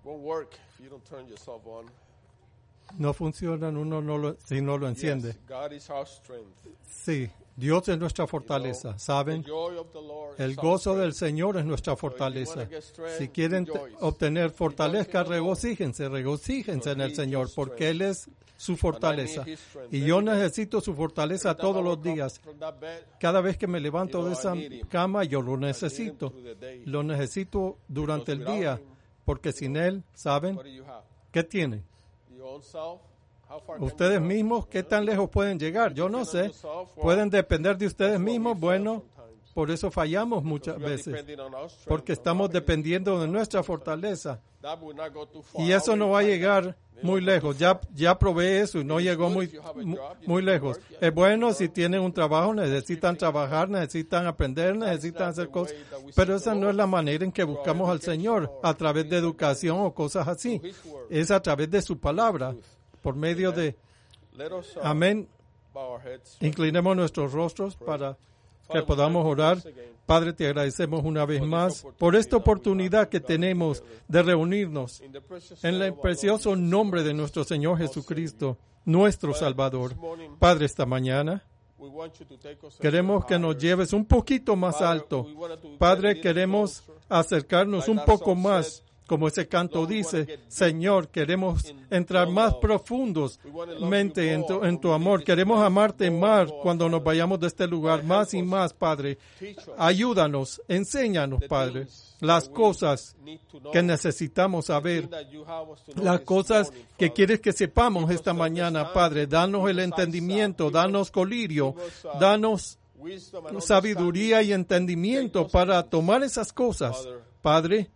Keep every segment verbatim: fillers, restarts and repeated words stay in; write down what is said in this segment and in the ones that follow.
won't work if you don't turn yourself on. No funcionan uno no lo, si no lo enciende. Yes, God is our strength. Sí, Dios es nuestra fortaleza, ¿saben? The joy of the Lord El is our gozo strength. del Señor es nuestra fortaleza. Si quieren te- obtener fortaleza, regocíjense, regocíjense en el Señor, porque Él es su fortaleza. Y yo necesito su fortaleza todos los días. From that bed, Cada vez que me levanto de esa cama, yo lo necesito. Lo necesito durante el día, porque sin Él, ¿saben? what do you have? ¿Qué tienen? Your own self? How far can Ustedes you go? mismos, ¿qué tan lejos pueden llegar? Yo no sé. ¿Pueden depender de ustedes mismos? Bueno, por eso fallamos muchas We are veces, depending on our strength, porque on estamos our dependiendo de nuestra fortaleza. That will not go too far. Y eso no va a llegar muy lejos. Ya, ya probé eso y no llegó muy, mu- muy lejos. Es bueno si tienen un trabajo, necesitan trabajar, necesitan aprender, necesitan hacer cosas. Pero esa no es la manera en que buscamos al Señor, a través de educación o cosas así. Es a través de su palabra, por medio de... Let us uh, Amén. bow our heads. Inclinemos nuestros rostros para que podamos orar. Padre, te agradecemos una vez más por esta oportunidad que tenemos de reunirnos In the precious en name el of our precioso Lord nombre de nuestro Señor Jesucristo, nuestro Salvador. Padre, esta mañana we want you to take us a queremos que nos lleves un poquito más alto. Padre, queremos acercarnos un poco más, como ese canto dice. Señor, queremos entrar más profundamente en tu, en tu amor. Queremos amarte más cuando nos vayamos de este lugar, más y más, Padre. Ayúdanos, enséñanos, Padre, las cosas que necesitamos saber, las cosas que quieres que sepamos esta mañana, Padre. Danos el entendimiento, danos colirio, danos sabiduría y entendimiento para tomar esas cosas, Padre,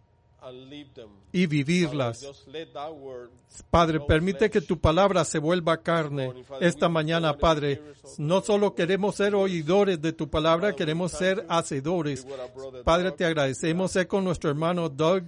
y vivirlas. Padre, permite que tu palabra se vuelva carne esta mañana, Padre. No solo queremos ser oidores de tu palabra, queremos ser hacedores. Padre, te agradecemos. Sé con nuestro hermano Doug.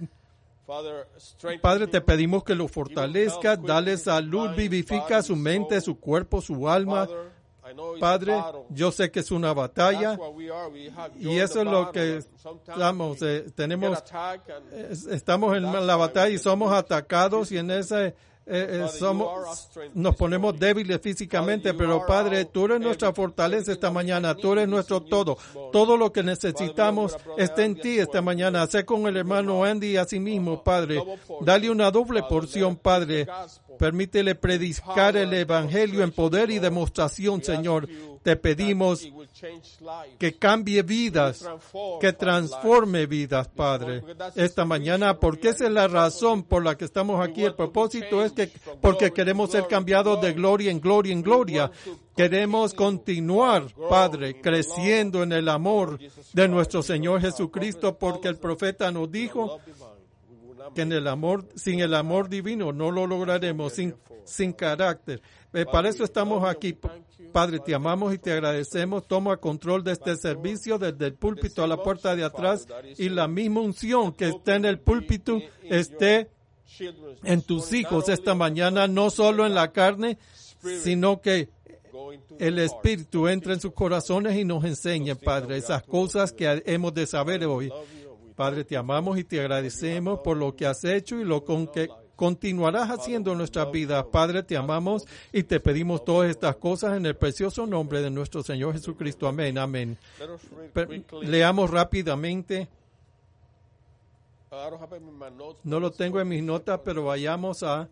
Padre, te pedimos que lo fortalezca, dale salud, vivifica su mente, su cuerpo, su alma. Padre, yo sé que es una batalla y eso es lo que estamos, eh, tenemos, eh, estamos en la batalla y somos atacados y en ese eh, eh, somos, nos ponemos débiles físicamente, pero Padre, tú eres nuestra fortaleza esta mañana, tú eres nuestro todo, todo lo que necesitamos está en ti esta mañana. Sé con el hermano Andy y así mismo, Padre, dale una doble porción, Padre. Permítele predicar el Evangelio en poder y demostración, Señor. Te pedimos que cambie vidas, que transforme vidas, Padre, esta mañana, porque esa es la razón por la que estamos aquí. El propósito es que porque queremos ser cambiados de gloria en gloria en gloria. Queremos continuar, Padre, creciendo en el amor de nuestro Señor Jesucristo, porque el profeta nos dijo que en el amor, sin el amor divino no lo lograremos, sin, sin carácter. Eh, para eso estamos aquí. Padre, te amamos y te agradecemos. Toma control de este servicio desde el púlpito a la puerta de atrás y la misma unción que está en el púlpito esté en tus hijos esta mañana, no solo en la carne, sino que el Espíritu entre en sus corazones y nos enseñe, Padre, esas cosas que hemos de saber hoy. Padre, te amamos y te agradecemos por lo que has hecho y lo con que continuarás haciendo en nuestras vidas. Padre, te amamos y te pedimos todas estas cosas en el precioso nombre de nuestro Señor Jesucristo. Amén, amén. Per- leamos rápidamente. No lo tengo en mis notas, pero vayamos a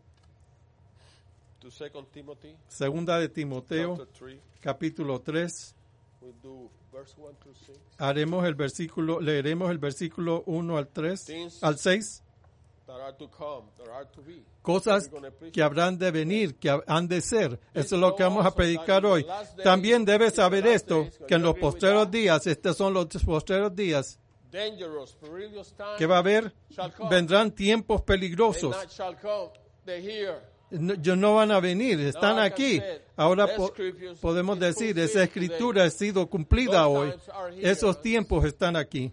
Segunda de Timoteo, capítulo tres. Haremos el versículo, leeremos el versículo uno al tres, al seis. Cosas que habrán de venir, que han de ser. Eso es lo que vamos a predicar hoy. También debes saber esto, que en los postreros días, estos son los postreros días, que va a haber, vendrán tiempos peligrosos. No, yo no van a venir, están aquí. Ahora po- podemos decir, esa escritura ha sido cumplida hoy. Esos tiempos están aquí.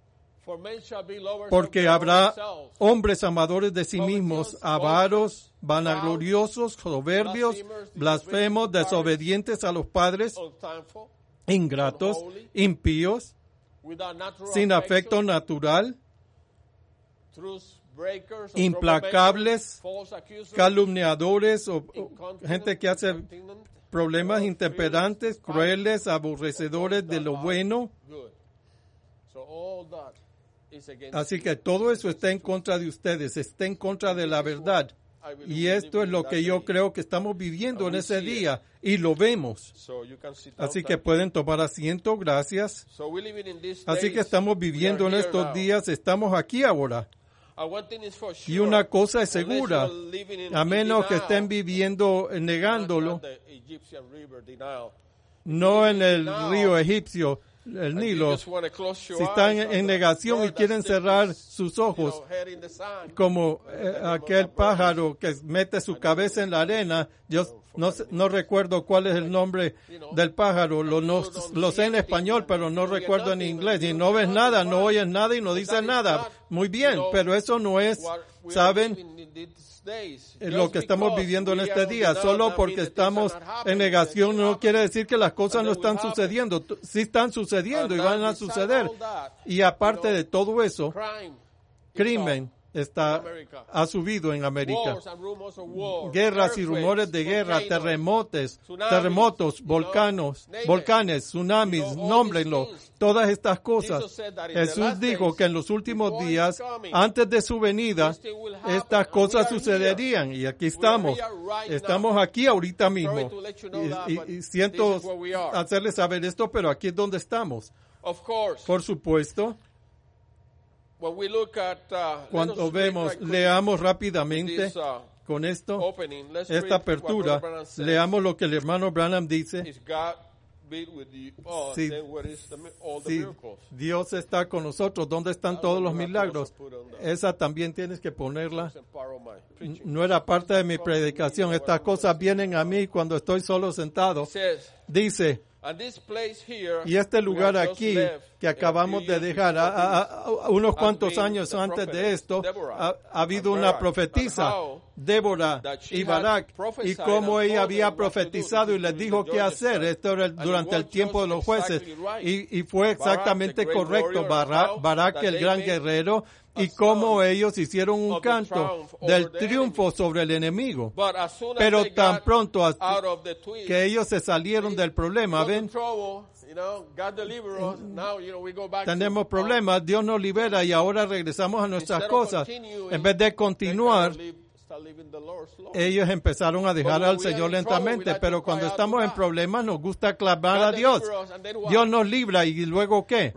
Porque habrá hombres amadores de sí mismos, avaros, vanagloriosos, soberbios, blasfemos, desobedientes a los padres, ingratos, impíos, sin afecto natural, implacables, calumniadores o, o gente que hace problemas, intemperantes, crueles, aborrecedores de lo bueno. Así que todo eso está en contra de ustedes, está en contra de la verdad. Y esto es lo que yo creo que estamos viviendo en ese día y lo vemos. Así que pueden tomar asiento, gracias. Así que estamos viviendo en estos días, estamos aquí ahora. Y una cosa es segura, a menos que estén viviendo negándolo, no en el río egipcio, el Nilo. Si están en negación y quieren cerrar sus ojos, como eh, aquel pájaro que mete su cabeza en la arena, yo no, no recuerdo cuál es el nombre del pájaro, lo, no, lo sé en español, pero no recuerdo en inglés. Y no ves nada, no oyes nada y no dices nada. Muy bien, pero eso no es, ¿saben? Lo que estamos viviendo en este día. Solo porque estamos en negación no quiere decir que las cosas no están sucediendo. Sí están sucediendo y van a suceder. Y aparte de todo eso, crimen está, ha subido en América. Guerras y rumores de guerra, terremotos, terremotos, volcanos, volcanes, tsunamis, nómbrenlo, todas estas cosas. Jesús dijo que en los últimos días, antes de su venida, estas cosas sucederían. Y aquí estamos. Estamos aquí ahorita mismo. Y, y, y siento hacerles saber esto, pero aquí es donde estamos. Por supuesto. Cuando vemos, leamos rápidamente con esto, esta apertura, leamos lo que el hermano Branham dice. Si, si Dios está con nosotros, ¿dónde están todos los milagros? Esa también tienes que ponerla. No era parte de mi predicación. Estas cosas vienen a mí cuando estoy solo sentado. Dice, y este lugar aquí que acabamos de dejar, a, a, a unos cuantos años antes de esto, ha, ha habido una profetisa, Débora y Barak, y cómo ella había profetizado y les dijo qué hacer. Esto era durante el tiempo de los jueces, y, y fue exactamente correcto. Barak, Barak, el gran guerrero, y cómo ellos hicieron un canto del triunfo sobre el enemigo. Pero tan pronto que ellos se salieron del problema, ¿ven? Tenemos problemas, Dios nos libera y ahora regresamos a nuestras cosas. En vez de continuar, ellos empezaron a dejar al Señor lentamente, pero cuando estamos en problemas nos gusta clamar a Dios. Dios nos libra y luego ¿qué?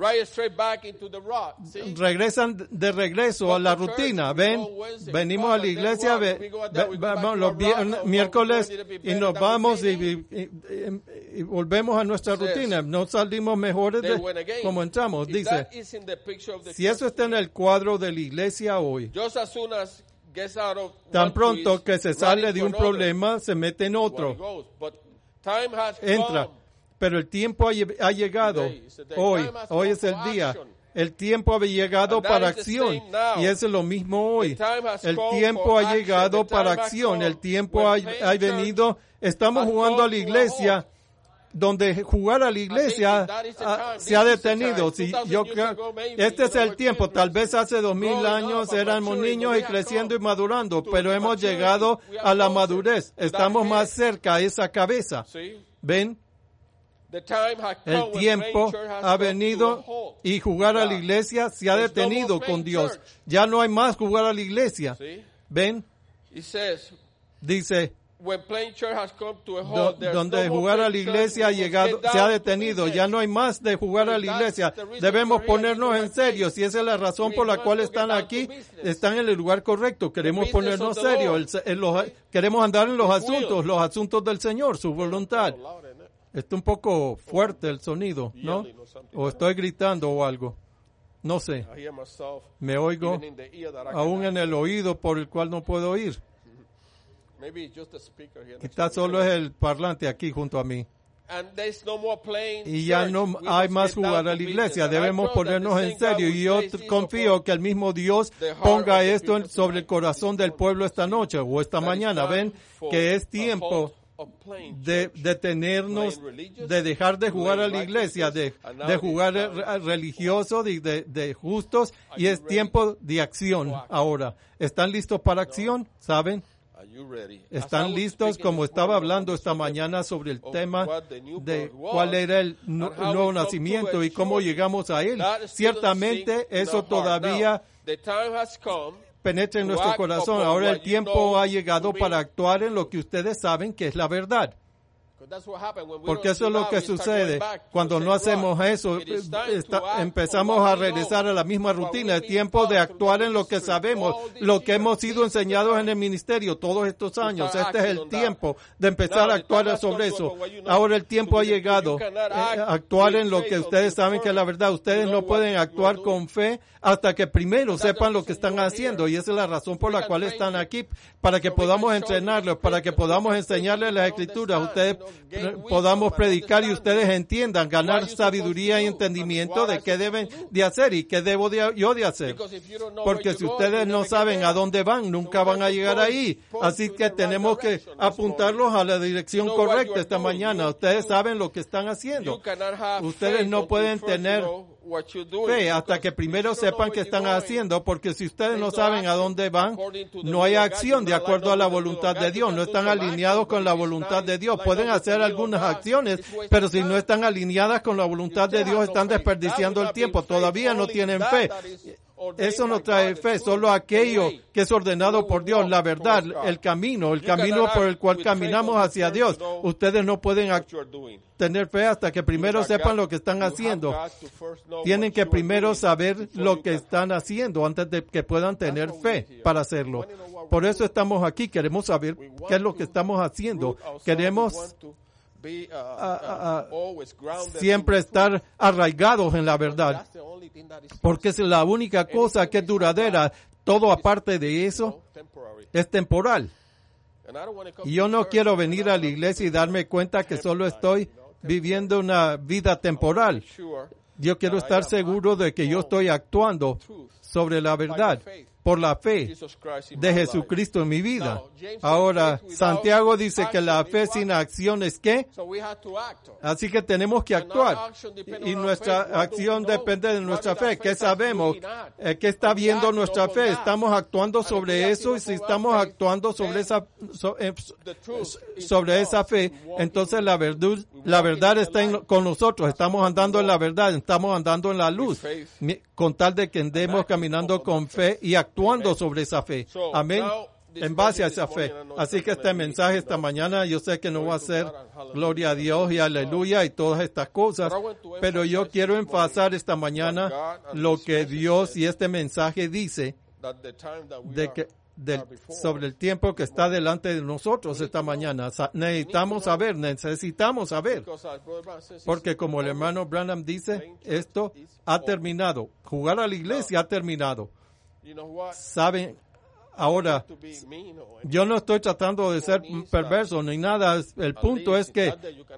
Regresan de regreso a la rutina. Ven, venimos a la iglesia, ve, ve, vamos los viernes, miércoles y nos vamos y, y, y, y volvemos a nuestra rutina. No salimos mejores de como entramos. Dice, si eso está en el cuadro de la iglesia hoy, tan pronto que se sale de un problema, se mete en otro. Entra. Pero el tiempo ha llegado. Hoy, hoy es el día. El tiempo ha llegado para acción. Y eso es lo mismo hoy. El tiempo ha llegado para acción. El tiempo ha, ha venido. Estamos jugando a la iglesia, donde jugar a la iglesia a, se ha detenido. Si yo este es el tiempo. Tal vez hace dos mil años éramos niños y creciendo y madurando, pero hemos llegado a la madurez. Estamos más cerca a esa cabeza. ¿Ven? El tiempo ha venido y jugar a la iglesia se ha detenido con Dios. Ya no hay más jugar a la iglesia. ¿Ven? Dice, Do, donde jugar a la iglesia ha llegado, se ha detenido, ya no hay más de jugar a la iglesia. Debemos ponernos en serio. Si esa es la razón por la cual están aquí, están en el lugar correcto. Queremos ponernos serios, el, el, los, queremos andar en los asuntos, los asuntos del Señor, su voluntad. Está un poco fuerte el sonido, ¿no? O estoy gritando o algo. No sé. Me oigo aún en el oído por el cual no puedo oír. Quizás solo es el parlante aquí junto a mí. Y ya no hay más jugar a la iglesia. Debemos ponernos en serio. Y yo confío que el mismo Dios ponga esto sobre el corazón del pueblo esta noche o esta mañana. Ven que es tiempo de detenernos, de dejar de jugar a la iglesia, de, de jugar religioso, de, de, de justos, y es tiempo de acción ahora. ¿Están listos para acción? ¿Saben? ¿Están listos? Como estaba hablando esta mañana sobre el tema de cuál era el nuevo nacimiento y cómo llegamos a él. Ciertamente eso todavía penetra en nuestro corazón. Ahora el tiempo ha llegado para actuar en lo que ustedes saben que es la verdad. Porque eso es lo que sucede cuando no hacemos eso. Está, empezamos a regresar a la misma rutina. Es tiempo de actuar en lo que sabemos, lo que hemos sido enseñados en el ministerio todos estos años. Este es el tiempo de empezar a actuar sobre eso. Ahora el tiempo ha llegado a actuar en lo que ustedes saben que es la verdad. Ustedes no pueden actuar con fe hasta que primero sepan lo que están haciendo. Y esa es la razón por la cual están aquí, para que podamos entrenarlos, para que podamos enseñarles las escrituras. Ustedes podamos predicar y ustedes entiendan, ganar sabiduría y entendimiento de qué deben de hacer y qué debo de, yo de hacer. Porque si ustedes no saben a dónde van, nunca van a llegar ahí. Así que tenemos que apuntarlos a la dirección correcta esta mañana. Ustedes saben lo que están haciendo. Ustedes no pueden tener fe hasta que primero sepan qué están haciendo, porque si ustedes no saben a dónde van, no hay acción de acuerdo a la voluntad de Dios, no están alineados con la voluntad de Dios. Pueden hacer algunas acciones, pero si no están alineadas con la voluntad de Dios, están desperdiciando el tiempo, todavía no tienen fe. Eso no trae fe, solo aquello que es ordenado por Dios, la verdad, el camino, el camino por el cual caminamos hacia Dios. Ustedes no pueden tener fe hasta que primero sepan lo que están haciendo. Tienen que primero saber lo que están haciendo antes de que puedan tener fe para hacerlo. Por eso estamos aquí, queremos saber qué es lo que estamos haciendo. Queremos a, a, a siempre estar arraigados en la verdad, porque es la única cosa que es duradera. Todo aparte de eso es temporal. Y yo no quiero venir a la iglesia y darme cuenta que solo estoy viviendo una vida temporal. Yo quiero estar seguro de que yo estoy actuando sobre la verdad, por la fe de Jesucristo en mi vida. Ahora, Santiago dice que la fe sin acción es ¿qué? Así que tenemos que actuar. Y nuestra acción depende de nuestra fe. ¿Qué sabemos? ¿Qué está viendo nuestra fe? ¿Estamos actuando sobre eso? Y si estamos actuando sobre esa, sobre esa fe, entonces la verdad, la verdad está en, con nosotros. Estamos andando en la verdad, estamos andando en la luz. Con tal de que andemos caminando con fe y actuando sobre esa fe. Amén. En base a esa fe. Así que este mensaje esta mañana, yo sé que no va a ser gloria a Dios y aleluya y todas estas cosas, pero yo quiero enfatizar esta mañana lo que Dios y este mensaje dice de que del, sobre el tiempo que está delante de nosotros esta mañana. Necesitamos saber, necesitamos saber. Porque como el hermano Branham dice, esto ha terminado. Jugar a la iglesia ha terminado. Saben, ahora, yo no estoy tratando de ser perverso ni nada. El punto es que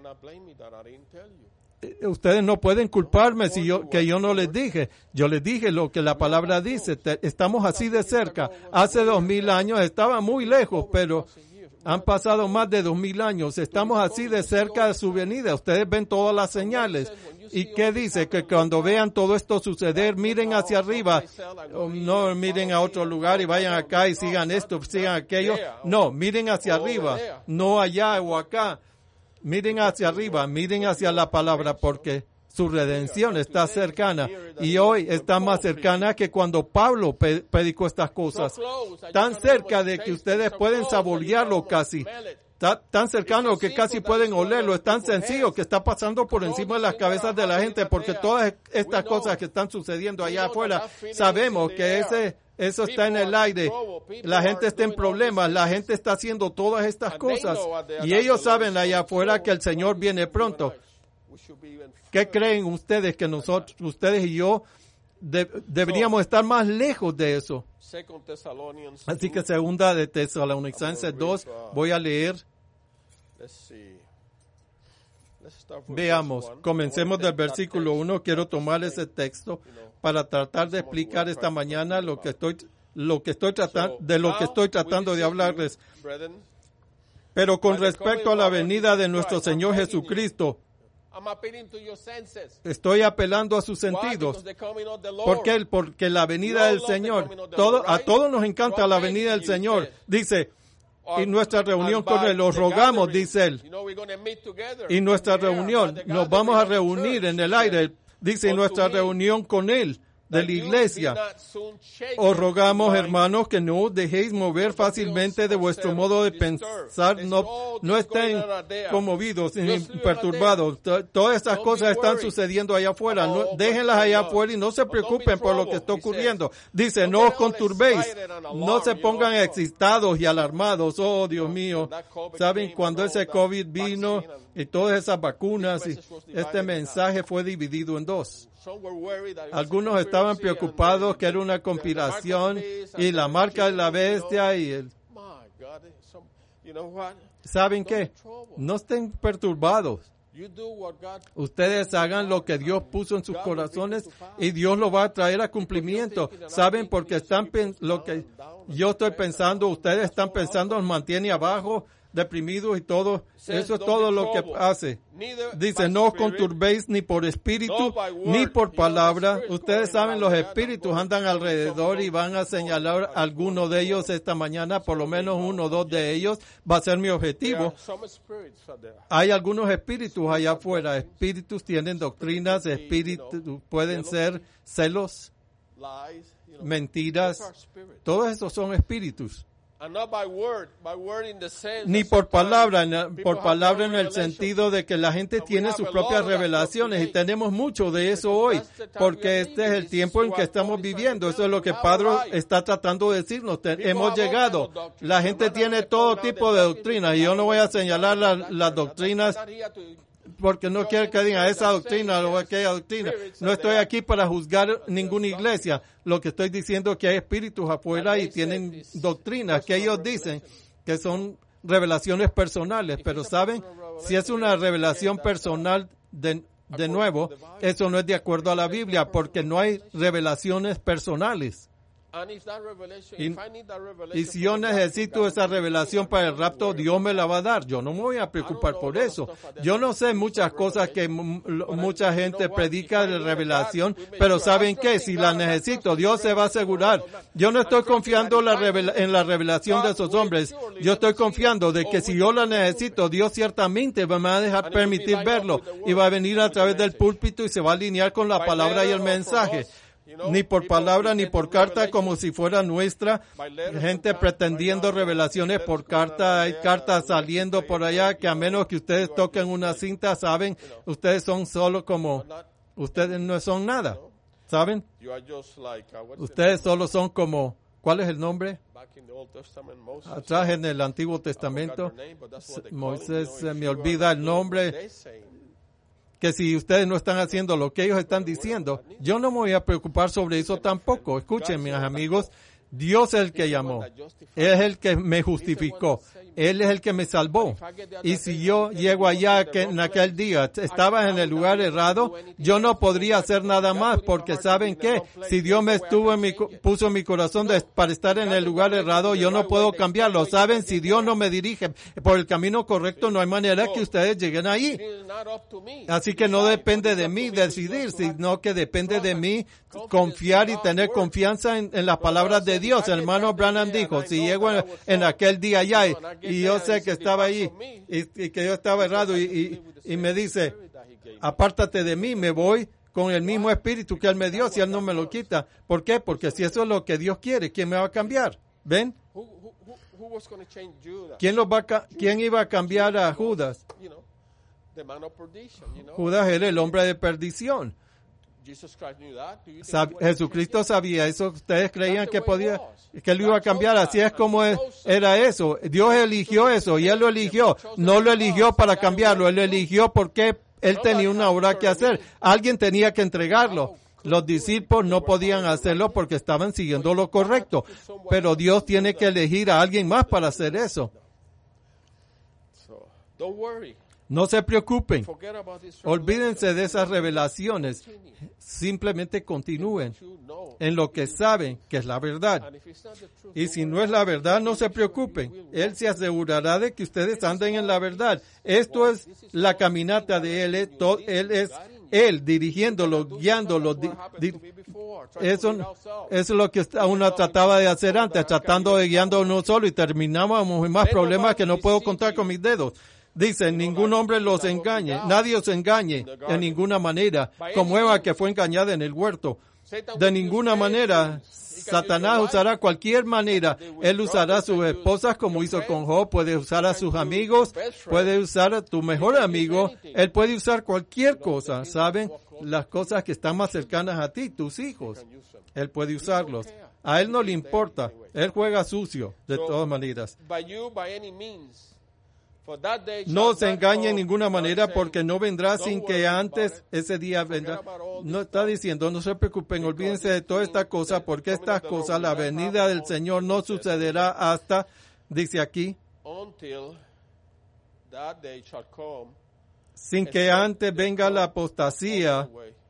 ustedes no pueden culparme si yo que yo no les dije. Yo les dije lo que la palabra dice. Estamos así de cerca. Hace dos mil años estaba muy lejos, pero han pasado más de dos mil años. Estamos así de cerca de su venida. Ustedes ven todas las señales. ¿Y qué dice? Que cuando vean todo esto suceder, miren hacia arriba. No miren a otro lugar y vayan acá y sigan esto, sigan aquello. No, miren hacia arriba. No allá o acá. Miren hacia arriba, miren hacia la palabra, porque su redención está cercana. Y hoy está más cercana que cuando Pablo pe- predicó estas cosas. Tan cerca de que ustedes pueden saborearlo casi. Está tan cercano que casi pueden olerlo. Es tan sencillo que está pasando por encima de las cabezas de la gente, porque todas estas cosas que están sucediendo allá afuera, sabemos que ese... Eso está en el aire. La gente está en problemas. La gente está haciendo todas estas cosas. Y ellos saben allá afuera que el Señor viene pronto. ¿Qué creen ustedes que nosotros, ustedes y yo, de, deberíamos estar más lejos de eso? Así que segunda de Tesalonicenses dos, voy a leer. Veamos, comencemos del versículo uno. Quiero tomar ese texto para tratar de explicar esta mañana lo que estoy, lo que estoy tratando, de lo que estoy tratando de hablarles. Pero con respecto a la venida de nuestro Señor Jesucristo, estoy apelando a sus sentidos. ¿Por qué? Porque la venida del Señor, todo, a todos nos encanta la venida del Señor. Dice, y nuestra reunión con Él, los rogamos, dice Él. Y nuestra reunión, nos vamos a reunir en el aire, dice, y nuestra reunión con Él, de la iglesia. Os rogamos, hermanos, que no os dejéis mover fácilmente de vuestro modo de pensar, no, no estén conmovidos ni perturbados. Todas estas cosas están sucediendo allá afuera. No, déjenlas allá afuera y no se preocupen por lo que está ocurriendo. Dice, no os conturbéis, no se pongan excitados y alarmados. Oh, Dios mío. ¿Saben? Cuando ese COVID vino y todas esas vacunas, y este mensaje fue dividido en dos. Algunos estaban preocupados que era una conspiración y la marca de la bestia y el... ¿Saben qué? No estén perturbados. Ustedes hagan lo que Dios puso en sus corazones y Dios lo va a traer a cumplimiento. ¿Saben? Porque están lo que yo estoy pensando, ustedes están pensando, nos mantiene abajo, deprimidos y todo. Eso es todo lo que hace. Dice, no os conturbéis ni por espíritu, ni por palabra. Ustedes saben, los espíritus andan alrededor y van a señalar a alguno de ellos esta mañana, por lo menos uno o dos de ellos. Va a ser mi objetivo. Hay algunos espíritus allá afuera. Espíritus tienen doctrinas, espíritus pueden ser celos, mentiras. Todos esos son espíritus. Ni por palabra, por palabra en el sentido de que la gente tiene sus propias revelaciones y tenemos mucho de eso hoy, porque este es el tiempo en que estamos viviendo. Eso es lo que Pablo está tratando de decirnos. Hemos llegado. La gente tiene todo tipo de doctrinas y yo no voy a señalar la, las doctrinas porque no quiero que digan esa doctrina o aquella doctrina. No estoy aquí para juzgar ninguna iglesia. Lo que estoy diciendo es que hay espíritus afuera y tienen doctrinas que ellos dicen que son revelaciones personales. Pero saben, si es una revelación personal, de, de nuevo, eso no es de acuerdo a la Biblia porque no hay revelaciones personales. Y, y si yo necesito esa revelación para el rapto, Dios me la va a dar. Yo no me voy a preocupar por eso. Yo no sé muchas cosas que m- mucha gente predica de revelación, pero ¿saben qué? Si la necesito, Dios se va a asegurar. Yo no estoy confiando la revela- en la revelación de esos hombres. Yo estoy confiando de que si yo la necesito, Dios ciertamente me va a dejar permitir verlo y va a venir a través del púlpito y se va a alinear con la palabra y el mensaje. Ni por palabra ni por carta como si fuera nuestra. Gente pretendiendo revelaciones por carta. Hay cartas saliendo por allá que a menos que ustedes toquen una cinta, saben, ustedes son solo como, ustedes no son nada. ¿Saben? Ustedes solo son como, ¿cuál es el nombre? Atrás en el Antiguo Testamento, Moisés, se me olvida el nombre. Que si ustedes no están haciendo lo que ellos están diciendo, yo no me voy a preocupar sobre eso tampoco. Escuchen, mis amigos, Dios es el que llamó. Él es el que me justificó. Él es el que me salvó. Y si yo llego allá que en aquel día estaba en el lugar errado, yo no podría hacer nada más, porque ¿saben qué? Si Dios me estuvo en mi, puso en mi corazón de, para estar en el lugar errado, yo no puedo cambiarlo. ¿Saben? Si Dios no me dirige por el camino correcto, no hay manera que ustedes lleguen ahí. Así que no depende de mí decidir, sino que depende de mí confiar y tener confianza en, en las palabras de Dios. El hermano Branham dijo, si llego en, en aquel día allá y, y yo sé que estaba allí y, y que yo estaba errado y, y, y me dice, apártate de mí, me voy con el mismo espíritu que Él me dio si Él no me lo quita. ¿Por qué? Porque si eso es lo que Dios quiere, ¿quién me va a cambiar? ¿Ven? ¿Quién, los va a, ¿Quién iba a cambiar a Judas? Judas era el hombre de perdición. Sab- Jesucristo sabía eso. Ustedes creían que podía, que Él iba a cambiar. Así es como es, era eso. Dios eligió eso y Él lo eligió. No lo eligió para cambiarlo. Él lo eligió porque Él tenía una obra que hacer. Alguien tenía que entregarlo. Los discípulos no podían hacerlo porque estaban siguiendo lo correcto. Pero Dios tiene que elegir a alguien más para hacer eso. No se preocupen. Olvídense de esas revelaciones. Simplemente continúen en lo que saben que es la verdad. Y si no es la verdad, no se preocupen. Él se asegurará de que ustedes anden en la verdad. Esto es la caminata de Él. Él es Él dirigiéndolo, guiándolo. Di, di, eso, eso es lo que uno trataba de hacer antes, tratando de guiando a uno solo y terminábamos en más problemas que no puedo contar con mis dedos. Dice, ningún hombre los engañe, nadie os engañe en ninguna manera, como Eva que fue engañada en el huerto. De ninguna manera. Satanás usará cualquier manera. Él usará a sus esposas como hizo con Job, puede usar a sus amigos, puede usar a tu mejor amigo, él puede usar cualquier cosa, ¿saben? Las cosas que están más cercanas a ti, tus hijos, él puede usarlos. A él no le importa, él juega sucio, de todas maneras. No se engañe en ninguna manera porque no vendrá sin que antes ese día vendrá. No está diciendo, no se preocupen, olvídense de toda esta cosa porque estas cosas, la venida del Señor no sucederá hasta, dice aquí, sin que antes venga la apostasía.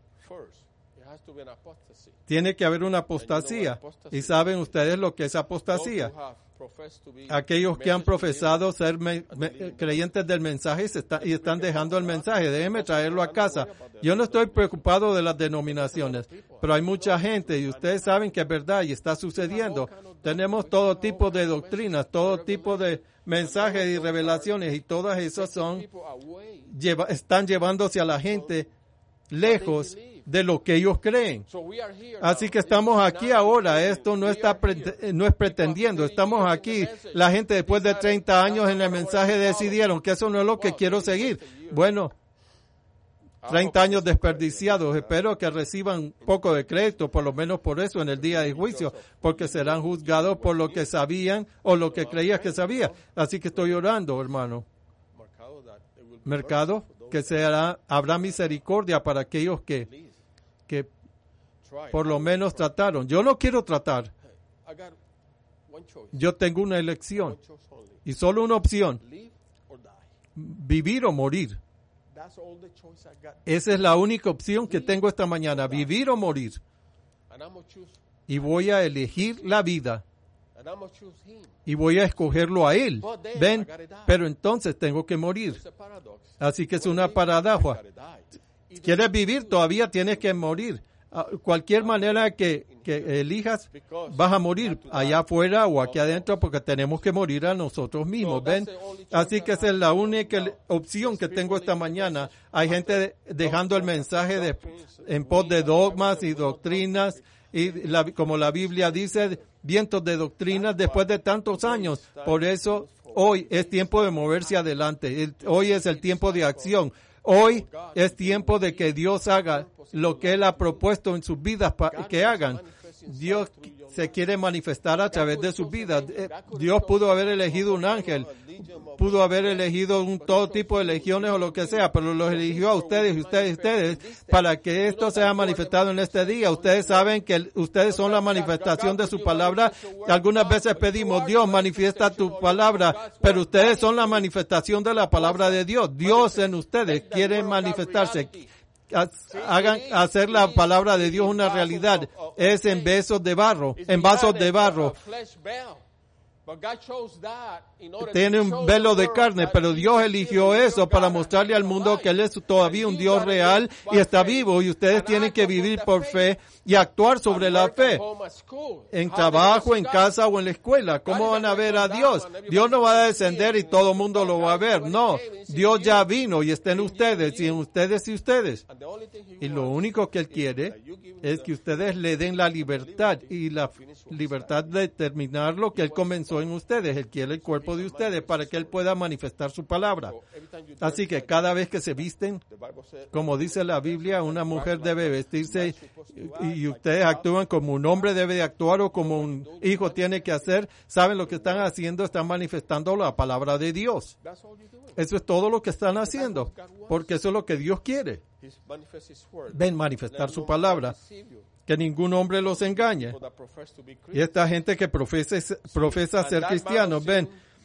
Tiene que haber una apostasía. ¿Y saben ustedes lo que es apostasía? Aquellos que han profesado ser me, me, creyentes del mensaje se está, y están dejando el mensaje. Déjenme traerlo a casa. Yo no estoy preocupado de las denominaciones, pero hay mucha gente y ustedes saben que es verdad y está sucediendo. Tenemos todo tipo de doctrinas, todo tipo de mensajes y revelaciones y todas esas son lleva, están llevándose a la gente lejos de lo que ellos creen. Así que estamos aquí ahora. Esto no está pre- no es pretendiendo. Estamos aquí. La gente después de treinta años en el mensaje decidieron que eso no es lo que quiero seguir. Bueno, treinta años desperdiciados. Espero que reciban un poco de crédito, por lo menos por eso, en el día de juicio, porque serán juzgados por lo que sabían o lo que creías que sabía. Así que estoy orando, hermano. Mercado, que será, habrá misericordia para aquellos que que por lo menos trataron. Yo no quiero tratar. Yo tengo una elección y solo una opción: vivir o morir. Esa es la única opción que tengo esta mañana, vivir o morir. Y voy a elegir la vida. Y voy a escogerlo a Él. ¿Ven? Pero entonces tengo que morir. Así que es una paradoja. ¿Quieres vivir? Todavía tienes que morir. Cualquier manera que, que elijas, vas a morir allá afuera o aquí adentro porque tenemos que morir a nosotros mismos. ¿Ven? Así que esa es la única opción que tengo esta mañana. Hay gente dejando el mensaje de, en pos de dogmas y doctrinas y la, como la Biblia dice, vientos de doctrinas después de tantos años. Por eso hoy es tiempo de moverse adelante. Hoy es el tiempo de acción. Hoy es tiempo de que Dios haga lo que Él ha propuesto en sus vidas para que hagan. Dios se quiere manifestar a través de sus vidas. Dios pudo haber elegido un ángel, pudo haber elegido un todo tipo de legiones o lo que sea, pero los eligió a ustedes y ustedes y ustedes para que esto sea manifestado en este día. Ustedes saben que ustedes son la manifestación de su palabra. Algunas veces pedimos, Dios, manifiesta tu palabra, pero ustedes son la manifestación de la palabra de Dios. Dios en ustedes quiere manifestarse. Hagan hacer la palabra de Dios una realidad. Es en vasos de barro, en vasos de barro. Tiene un velo de carne, pero Dios eligió eso para mostrarle al mundo que Él es todavía un Dios real y está vivo, y ustedes tienen que vivir por fe y actuar sobre la fe. En trabajo, en casa o en la escuela. ¿Cómo van a ver a Dios? Dios no va a descender y todo el mundo lo va a ver. No, Dios ya vino y está en ustedes y en ustedes y ustedes. Y lo único que Él quiere es que ustedes le den la libertad y la libertad de terminar lo que Él comenzó en ustedes. Él quiere el cuerpo de ustedes para que Él pueda manifestar su palabra. Así que cada vez que se visten, como dice la Biblia, una mujer debe vestirse y ustedes actúan como un hombre debe de actuar o como un hijo tiene que hacer. ¿Saben lo que están haciendo? Están manifestando la palabra de Dios. Eso es todo lo que están haciendo, porque eso es lo que Dios quiere. Ven, manifestar su palabra. Que ningún hombre los engañe. Y esta gente que profesa, profesa ser cristianos, ven,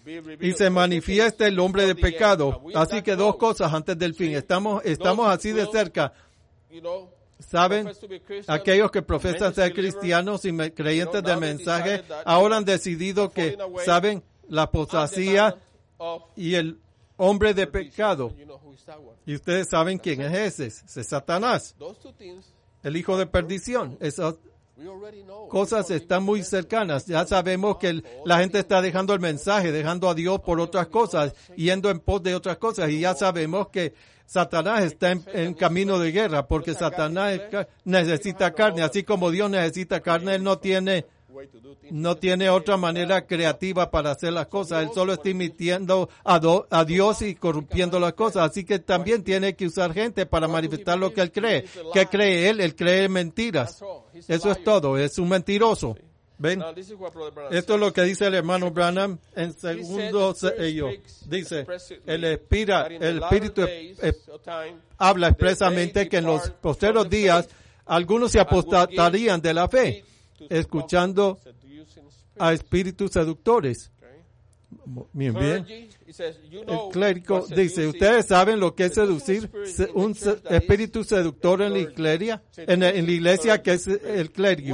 y se manifiesta el hombre de pecado. Así que dos cosas antes del fin. Estamos, estamos así de cerca. ¿Saben? Aquellos que profesan ser cristianos y creyentes del mensaje ahora han decidido que, ¿saben? La apostasía y el hombre de pecado. Y ustedes saben quién es ese. Es Satanás, el hijo de perdición. Esas cosas están muy cercanas. Ya sabemos que el, la gente está dejando el mensaje, dejando a Dios por otras cosas, yendo en pos de otras cosas. Y ya sabemos que Satanás está en, en camino de guerra, porque Satanás necesita carne. Así como Dios necesita carne, Él no tiene, no tiene otra manera creativa para hacer las cosas. Él solo está imitando a, do, a Dios y corrompiendo las cosas. Así que también tiene que usar gente para manifestar lo que Él cree. ¿Qué cree Él? Él cree en mentiras. Eso es todo. Es un mentiroso. ¿Ven? Esto es lo que dice el hermano Branham en segundo sello. Dice, el, espira, el Espíritu eh, habla expresamente que en los posteros días algunos se apostatarían de la fe, escuchando a espíritus seductores. Bien, bien. El clérigo dice, ¿ustedes saben lo que es seducir? Un espíritu seductor en la iglesia, en, en la iglesia que es el clérigo.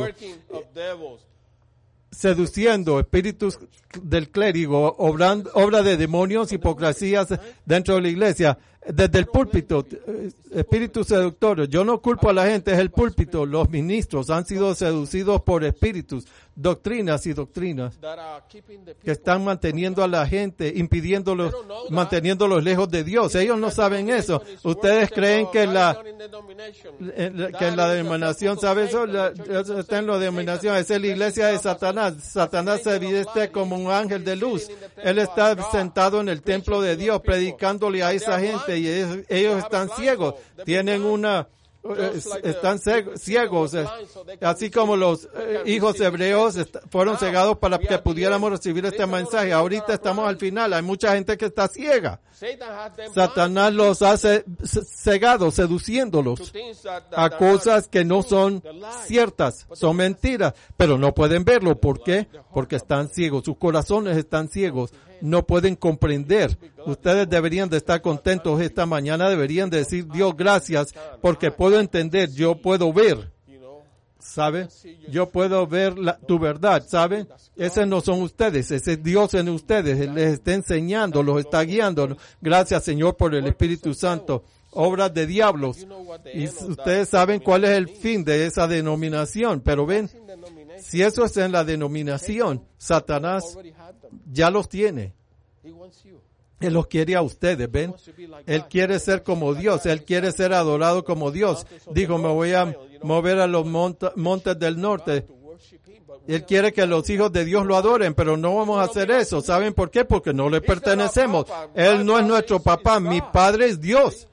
Seduciendo espíritus del clérigo, obrando, obra de demonios, hipocresías dentro de la iglesia, desde el púlpito, espíritus seductores. Yo no culpo a la gente, es el púlpito. Los ministros han sido seducidos por espíritus, doctrinas y doctrinas que están manteniendo a la gente, impidiéndolos, manteniéndolos lejos de Dios. Ellos no saben eso. Ustedes creen que la, que la denominación, ¿sabe eso? La, está en la denominación, es la iglesia de Satanás. Satanás se viste como un ángel de luz. Él está sentado en el templo de Dios, predicándole a esa gente, y ellos, ellos están ciegos. Tienen una, están ciegos, así como los hijos hebreos fueron cegados para que pudiéramos recibir este mensaje. Ahorita estamos al final, hay mucha gente que está ciega. Satanás los hace cegados, seduciéndolos a cosas que no son ciertas, son mentiras, pero no pueden verlo. ¿Por qué? Porque están ciegos, sus corazones están ciegos, no pueden comprender. Ustedes deberían de estar contentos esta mañana, deberían de decir, Dios, gracias, porque puedo entender, yo puedo ver, ¿sabe? Yo puedo ver la, tu verdad, ¿sabe? Ese no son ustedes, ese es Dios en ustedes, Él les está enseñando, los está guiando. Gracias, Señor, por el Espíritu Santo. Obras de diablos. Y ustedes saben cuál es el fin de esa denominación, pero ven, si eso es en la denominación, Satanás ya los tiene. Él los quiere a ustedes, ¿ven? Él quiere ser como Dios, Él quiere ser adorado como Dios. Dijo, me voy a mover a los monta- montes del norte. Él quiere que los hijos de Dios lo adoren, pero no vamos a hacer eso. ¿Saben por qué? Porque no le pertenecemos. Él no es nuestro papá, mi Padre es Dios.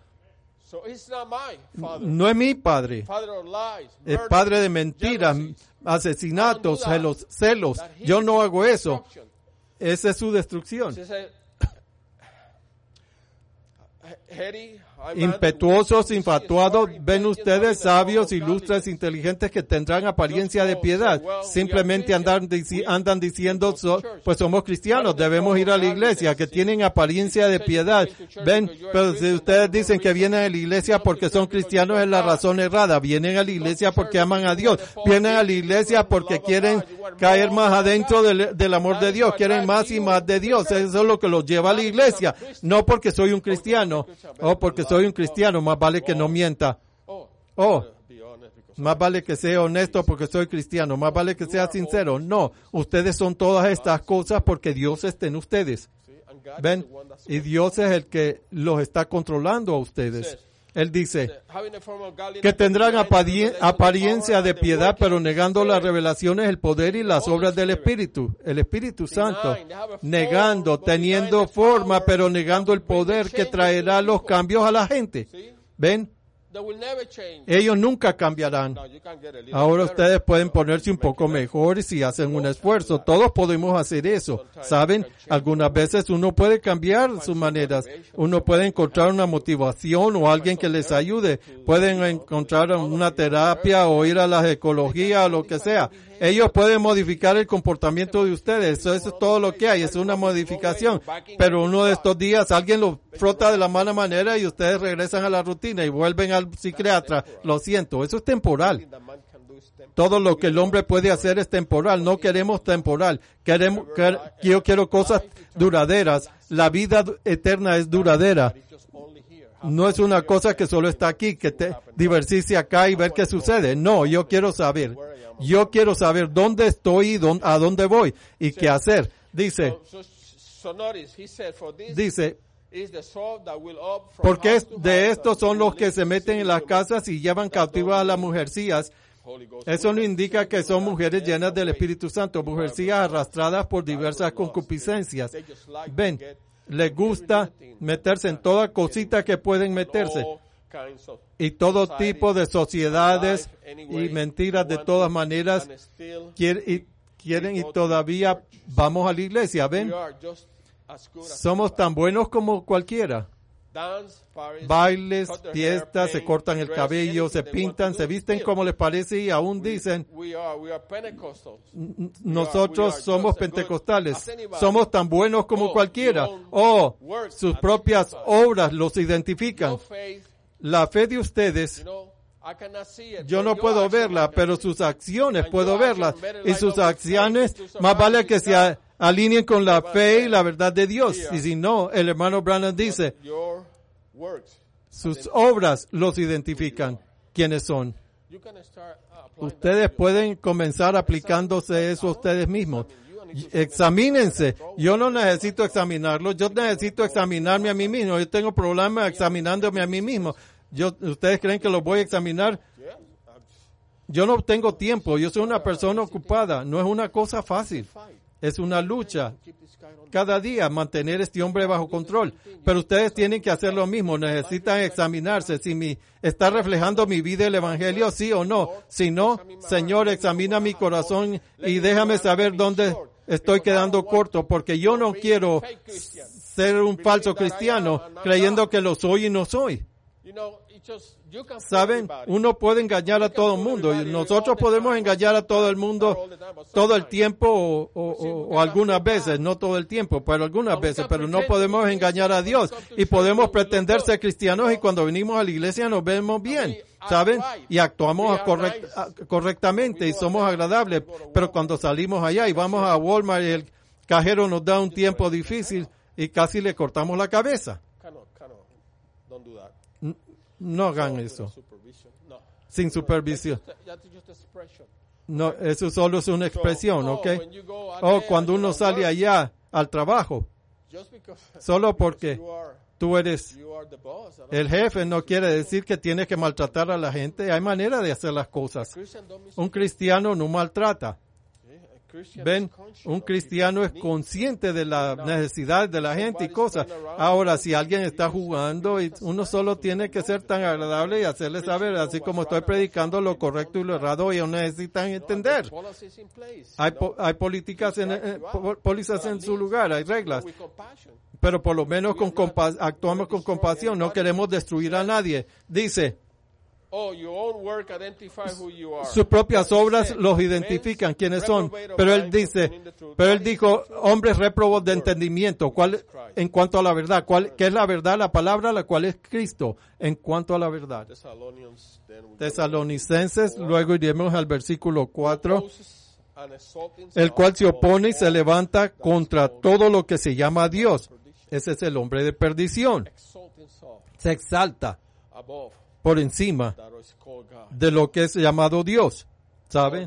No es mi Padre. Es padre de mentiras, asesinatos, celos, celos. Yo no hago eso. Esa es su destrucción. Impetuosos, infatuados, ven ustedes sabios, ilustres, inteligentes que tendrán apariencia de piedad. Simplemente andan, andan diciendo, so, pues somos cristianos, debemos ir a la iglesia, que tienen apariencia de piedad. Ven, pero si ustedes dicen que vienen a la iglesia porque son cristianos, es la razón errada. Vienen a la iglesia porque aman a Dios. Vienen a la iglesia porque quieren caer más adentro del, del amor de Dios. Quieren más y más de Dios. Eso es lo que los lleva a la iglesia. No porque soy un cristiano o porque soy Soy un cristiano, más vale que no mienta. Oh, más vale que sea honesto porque soy cristiano. Más vale que sea sincero. No, ustedes son todas estas cosas porque Dios está en ustedes. ¿Ven? Y Dios es el que los está controlando a ustedes. Él dice que tendrán apariencia de piedad, pero negando las revelaciones, el poder y las obras del Espíritu. El Espíritu Santo, negando, teniendo forma, pero negando el poder que traerá los cambios a la gente. ¿Ven? Ellos nunca cambiarán. Ahora ustedes pueden ponerse un poco mejor si hacen un esfuerzo. Todos podemos hacer eso. ¿Saben? Algunas veces uno puede cambiar sus maneras. Uno puede encontrar una motivación o alguien que les ayude. Pueden encontrar una terapia o ir a la ecología o lo que sea. Ellos pueden modificar el comportamiento de ustedes. Eso, eso es todo lo que hay. Es una modificación. Pero uno de estos días alguien lo frota de la mala manera y ustedes regresan a la rutina y vuelven al psiquiatra. Lo siento. Eso es temporal. Todo lo que el hombre puede hacer es temporal. No queremos temporal. Queremos, quer, yo quiero cosas duraderas. La vida eterna es duradera. No es una cosa que solo está aquí, que te diversifique acá y ver qué sucede. No, yo quiero saber. Yo quiero saber dónde estoy y dónde, a dónde voy y qué hacer. Dice, dice, porque de estos son los que se meten en las casas y llevan cautivas a las mujercillas. Eso no indica que son mujeres llenas del Espíritu Santo, mujercillas arrastradas por diversas concupiscencias. Ven, les gusta meterse en toda cosita que pueden meterse. Y todo tipo de sociedades y mentiras de todas maneras quieren y, quieren y todavía vamos a la iglesia. Ven, somos tan buenos como cualquiera. Bailes, fiestas, se cortan el cabello, se pintan, se visten como les parece y aún dicen, nosotros somos pentecostales, somos tan buenos como cualquiera. Oh, sus propias obras los identifican. La fe de ustedes, yo no puedo verla, pero sus acciones puedo verlas. Y sus acciones, más vale que se alineen con la fe y la verdad de Dios. Y si no, el hermano Branham dice, sus obras los identifican quiénes son. Ustedes pueden comenzar aplicándose eso a ustedes mismos. Examínense. Yo no necesito examinarlo, yo necesito examinarme a mí mismo. Yo tengo problemas examinándome a mí mismo. Yo, ¿ustedes creen que lo voy a examinar? Yo no tengo tiempo, yo soy una persona ocupada. No es una cosa fácil, es una lucha. Cada día mantener este hombre bajo control. Pero ustedes tienen que hacer lo mismo, necesitan examinarse. Si mi, está reflejando mi vida el Evangelio, sí o no. Si no, Señor, examina mi corazón y déjame saber dónde estoy quedando corto, porque yo no quiero ser un falso cristiano creyendo que lo soy y no soy. Saben, uno puede engañar a todo el mundo y nosotros podemos engañar a todo el mundo todo el tiempo o, o, o algunas veces, no todo el tiempo, pero algunas veces, pero no podemos engañar a Dios y podemos pretender ser cristianos y cuando venimos a la iglesia nos vemos bien, ¿saben? Y actuamos correct, correctamente y somos agradables, pero cuando salimos allá y vamos a Walmart y el cajero nos da un tiempo difícil y casi le cortamos la cabeza. No hagan eso. Sin supervisión. No, eso solo es una expresión, ¿ok? O cuando uno sale allá al trabajo, solo porque tú eres el jefe no quiere decir que tienes que maltratar a la gente. Hay manera de hacer las cosas. Un cristiano no maltrata. Ven, un cristiano es consciente de la necesidad de la gente y cosas. Ahora, si alguien está jugando, y uno solo tiene que ser tan agradable y hacerle saber, así como estoy predicando lo correcto y lo errado, ellos necesitan entender. Hay, po, hay políticas en, eh, pólizas en su lugar, hay reglas. Pero por lo menos con compa- actuamos con compasión, no queremos destruir a nadie. Dice, sus propias obras los identifican quiénes son, pero él dice, pero él dijo, hombres réprobos de entendimiento, ¿cuál, en cuanto a la verdad? ¿Cuál, qué es la verdad? La palabra, la cual es Cristo, en cuanto a la verdad. Tesalonicenses, luego iremos al versículo cuatro, el cual se opone y se levanta contra todo lo que se llama Dios. Ese es el hombre de perdición. Se exalta por encima de lo que es llamado Dios, ¿sabe?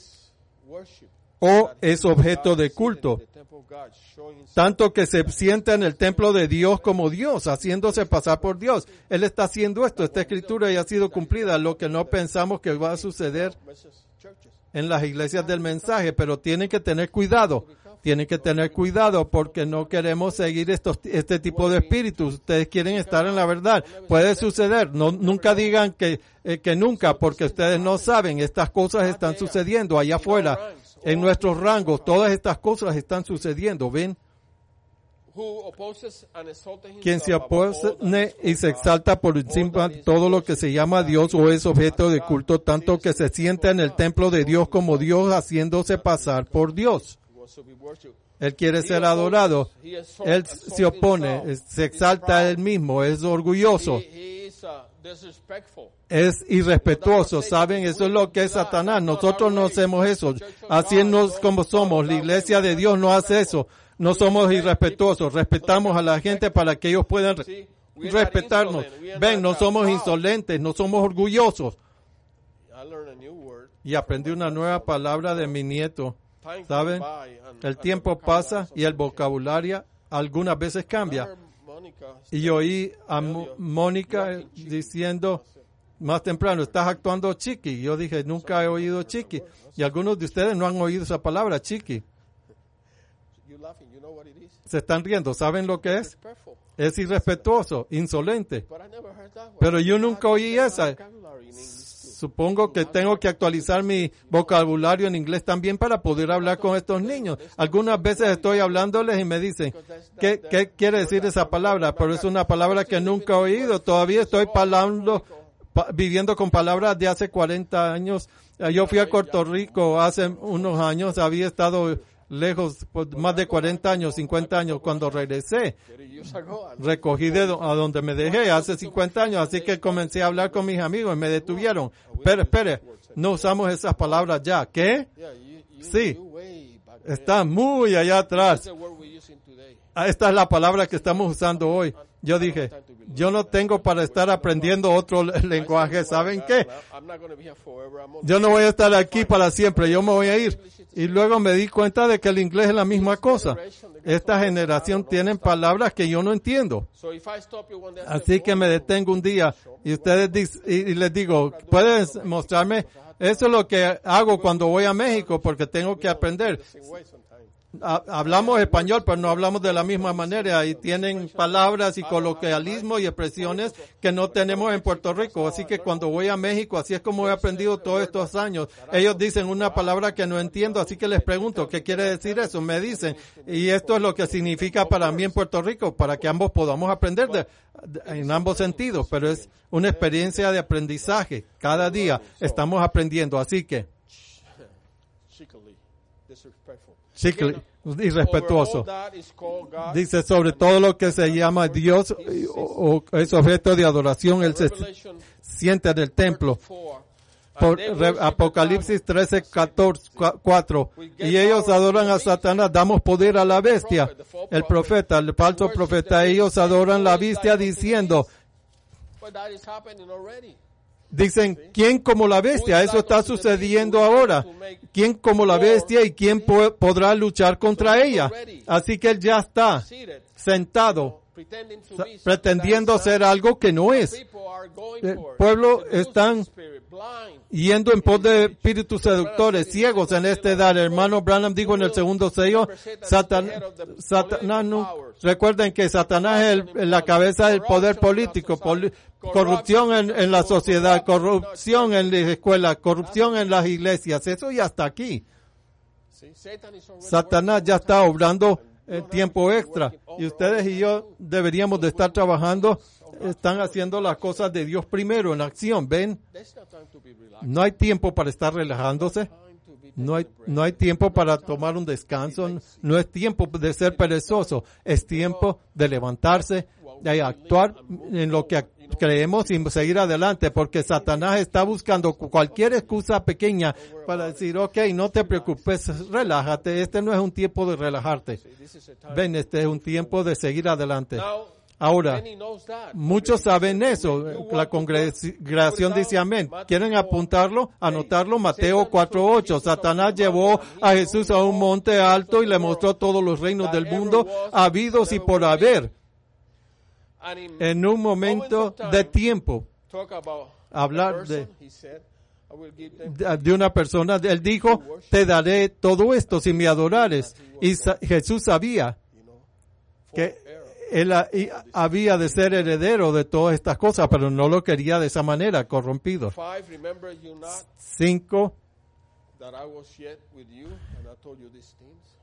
O es objeto de culto, tanto que se sienta en el templo de Dios como Dios, haciéndose pasar por Dios. Él está haciendo esto, esta escritura ya ha sido cumplida, lo que no pensamos que va a suceder en las iglesias del mensaje, pero tienen que tener cuidado. Tienen que tener cuidado porque no queremos seguir estos, este tipo de espíritus. Ustedes quieren estar en la verdad. Puede suceder. No, nunca digan que, eh, que nunca, porque ustedes no saben. Estas cosas están sucediendo allá afuera, en nuestros rangos. Todas estas cosas están sucediendo. ¿Ven? quien se opone y se exalta por encima de todo lo que se llama Dios o es objeto de culto, tanto que se sienta en el templo de Dios como Dios, haciéndose pasar por Dios. Él quiere ser adorado. Él se opone, se exalta a él mismo, es orgulloso, es irrespetuoso. ¿Saben? Eso es lo que es Satanás. Nosotros no hacemos eso. Así es como somos. La iglesia de Dios no hace eso. No somos irrespetuosos. Respetamos a la gente para que ellos puedan respetarnos. Ven, no somos insolentes, no somos orgullosos. Y aprendí una nueva palabra de mi nieto. ¿Saben? El tiempo pasa y el vocabulario algunas veces cambia. Y oí a Mónica diciendo más temprano, estás actuando chiqui. Yo dije, nunca he oído chiqui. Y algunos de ustedes no han oído esa palabra, chiqui. Se están riendo. ¿Saben lo que es? Es irrespetuoso, insolente. Pero yo nunca oí esa. Supongo que tengo que actualizar mi vocabulario en inglés también para poder hablar con estos niños. Algunas veces estoy hablándoles y me dicen, ¿qué, qué quiere decir esa palabra? Pero es una palabra que nunca he oído. Todavía estoy hablando, pa, viviendo con palabras de hace cuarenta años. Yo fui a Puerto Rico hace unos años, había estado lejos por más de cuarenta años, cincuenta años. Cuando regresé, recogí de do, a donde me dejé hace cincuenta años, así que comencé a hablar con mis amigos y me detuvieron. Espere, espere, no usamos esas palabras ya. ¿Qué? Sí, está muy allá atrás. Esta es la palabra que estamos usando hoy. Yo dije, yo no tengo para estar aprendiendo otro lenguaje. ¿Saben qué? Yo no voy a estar aquí para siempre. Yo me voy a ir. Y luego me di cuenta de que el inglés es la misma cosa. Esta generación tiene palabras que yo no entiendo. Así que me detengo un día y ustedes y les digo, ¿puedes mostrarme? Eso es lo que hago cuando voy a México porque tengo que aprender. Hablamos español, pero no hablamos de la misma manera y tienen palabras y coloquialismos y expresiones que no tenemos en Puerto Rico. Así que cuando voy a México, así es como he aprendido todos estos años. Ellos dicen una palabra que no entiendo, así que les pregunto, ¿qué quiere decir eso? Me dicen, y esto es lo que significa para mí en Puerto Rico, para que ambos podamos aprender de, de, en ambos sentidos, pero es una experiencia de aprendizaje. Cada día estamos aprendiendo, así que chicle, irrespetuoso. Dice sobre todo lo que se llama Dios o, o es objeto de adoración, él se siente en el templo. Por Re, Apocalipsis trece, catorce, cuatro. Y ellos adoran a Satanás, damos poder a la bestia. El profeta, el falso profeta, ellos adoran la bestia diciendo, dicen, ¿quién como la bestia? Eso está sucediendo ahora. ¿Quién como la bestia y quién po- podrá luchar contra ella? Así que él ya está sentado, pretendiendo ser algo que no es. El pueblo están yendo en pos de espíritus seductores, ciegos en esta edad. El hermano Branham dijo en el segundo sello, Satan, Satanás no, recuerden que Satanás es el, la cabeza del poder político, poli, corrupción en, en la sociedad, corrupción en las escuelas, corrupción en las iglesias, eso ya está aquí. Satanás ya está obrando el tiempo extra y ustedes y yo deberíamos de estar trabajando, están haciendo las cosas de Dios primero en acción, ¿ven? No hay tiempo para estar relajándose, no hay, no hay tiempo para tomar un descanso, no es tiempo de ser perezoso, es tiempo de levantarse, de actuar en lo que creemos y seguir adelante, porque Satanás está buscando cualquier excusa pequeña para decir, ok, no te preocupes, relájate, este no es un tiempo de relajarte. Ven, este es un tiempo de seguir adelante. Ahora, muchos saben eso, la congregación dice amén. ¿Quieren apuntarlo? Anotarlo, Mateo cuatro ocho. Satanás llevó a Jesús a un monte alto y le mostró todos los reinos del mundo, habidos y por haber. En un momento de tiempo, hablar de, de una persona, él dijo, te daré todo esto si me adorares. Y Jesús sabía que él había de ser heredero de todas estas cosas, pero no lo quería de esa manera, corrompido. Cinco.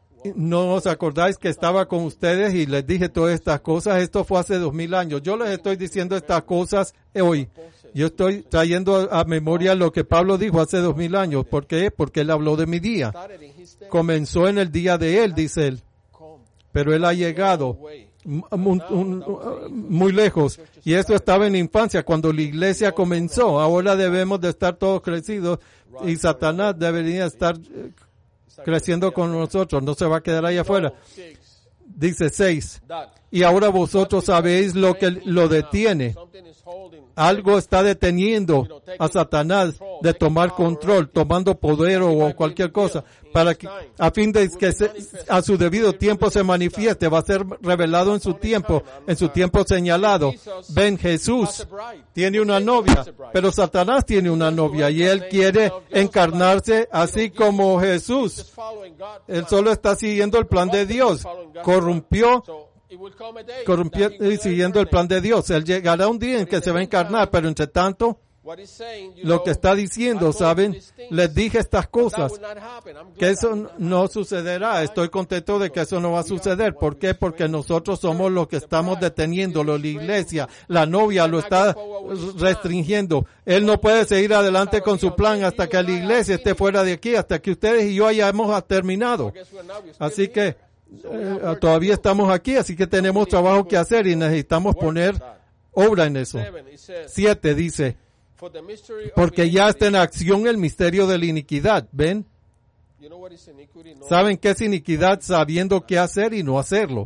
¿No os acordáis que estaba con ustedes y les dije todas estas cosas? Esto fue hace dos mil años. Yo les estoy diciendo estas cosas hoy. Yo estoy trayendo a memoria lo que Pablo dijo hace dos mil años. ¿Por qué? Porque él habló de mi día. Comenzó en el día de él, dice él. Pero él ha llegado muy, muy lejos. Y esto estaba en la infancia, cuando la iglesia comenzó. Ahora debemos de estar todos crecidos y Satanás debería estar creciendo con nosotros, no se va a quedar ahí afuera. Dice seis. Y ahora vosotros sabéis lo que lo detiene. Algo está deteniendo a Satanás de tomar control, tomando poder o cualquier cosa, para que, a fin de que se, a su debido tiempo se manifieste, va a ser revelado en su tiempo, en su tiempo señalado. Ven, Jesús tiene una novia, pero Satanás tiene una novia y él quiere encarnarse así como Jesús. Él solo está siguiendo el plan de Dios. Corrompió corrompió y siguiendo el plan de Dios. Él llegará un día en que se va a encarnar, pero entre tanto, lo que está diciendo, ¿saben? Les dije estas cosas, que eso no sucederá. Estoy contento de que eso no va a suceder. ¿Por qué? Porque nosotros somos los que estamos deteniéndolo. La iglesia, la novia lo está restringiendo. Él no puede seguir adelante con su plan hasta que la iglesia esté fuera de aquí, hasta que ustedes y yo hayamos terminado. Así que Eh, todavía estamos aquí, así que tenemos trabajo que hacer y necesitamos poner obra en eso. Siete dice, porque ya está en acción el misterio de la iniquidad. ¿Ven? ¿Saben qué es iniquidad? Sabiendo qué hacer y no hacerlo.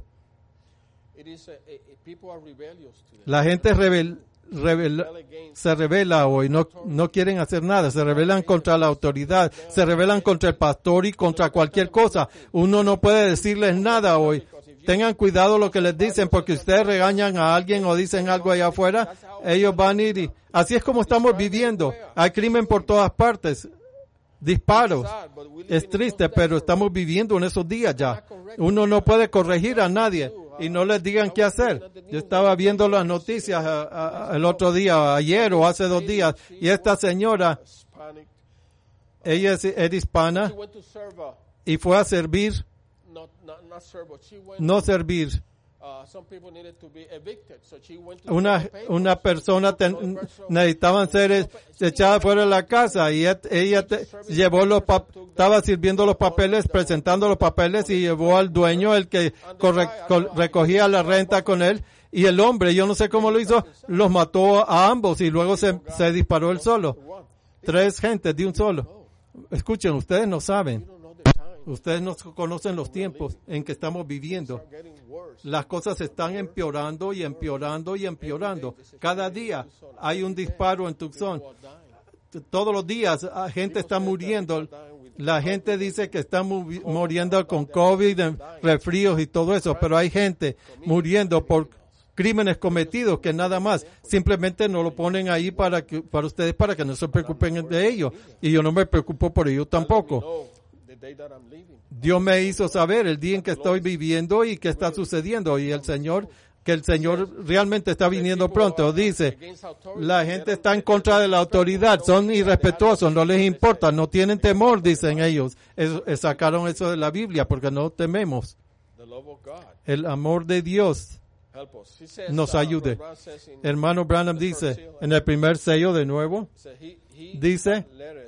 La gente rebel, rebel, se rebela hoy, no, no quieren hacer nada, se rebelan contra la autoridad, se rebelan contra el pastor y contra cualquier cosa. Uno no puede decirles nada hoy. Tengan cuidado lo que les dicen, porque ustedes regañan a alguien o dicen algo allá afuera, ellos van a ir y así es como estamos viviendo. Hay crimen por todas partes, disparos. Es triste, pero estamos viviendo en esos días ya. Uno no puede corregir a nadie y no les digan qué hacer. Yo estaba viendo las noticias a, a, el otro día, ayer o hace dos días, y esta señora, ella es, es hispana y fue a servir, no servir. Una, una persona ten, necesitaban ser echada fuera de la casa y ella, ella te, llevó los pap, estaba sirviendo los papeles, presentando los papeles y llevó al dueño, el que corre, co, recogía la renta con él, y el hombre, yo no sé cómo lo hizo, los mató a ambos y luego se, se disparó él solo. Tres gentes de un solo. Escuchen, ustedes no saben. Ustedes no conocen los tiempos en que estamos viviendo. Las cosas están empeorando y empeorando y empeorando. Cada día hay un disparo en Tucson. Todos los días la gente está muriendo. La gente dice que está muriendo con COVID, resfríos y todo eso, pero hay gente muriendo por crímenes cometidos que nada más. Simplemente no lo ponen ahí para que, para ustedes, para que no se preocupen de ello. Y yo no me preocupo por ello tampoco. Dios me hizo saber el día en que estoy viviendo y qué está sucediendo, y el Señor, que el Señor realmente está viniendo pronto. Dice, la gente está en contra de la autoridad, son irrespetuosos, no les importa, no tienen temor, dicen ellos. Eso, sacaron eso de la Biblia porque no tememos. El amor de Dios nos ayude. Hermano Branham dice, en el primer sello de nuevo, dice,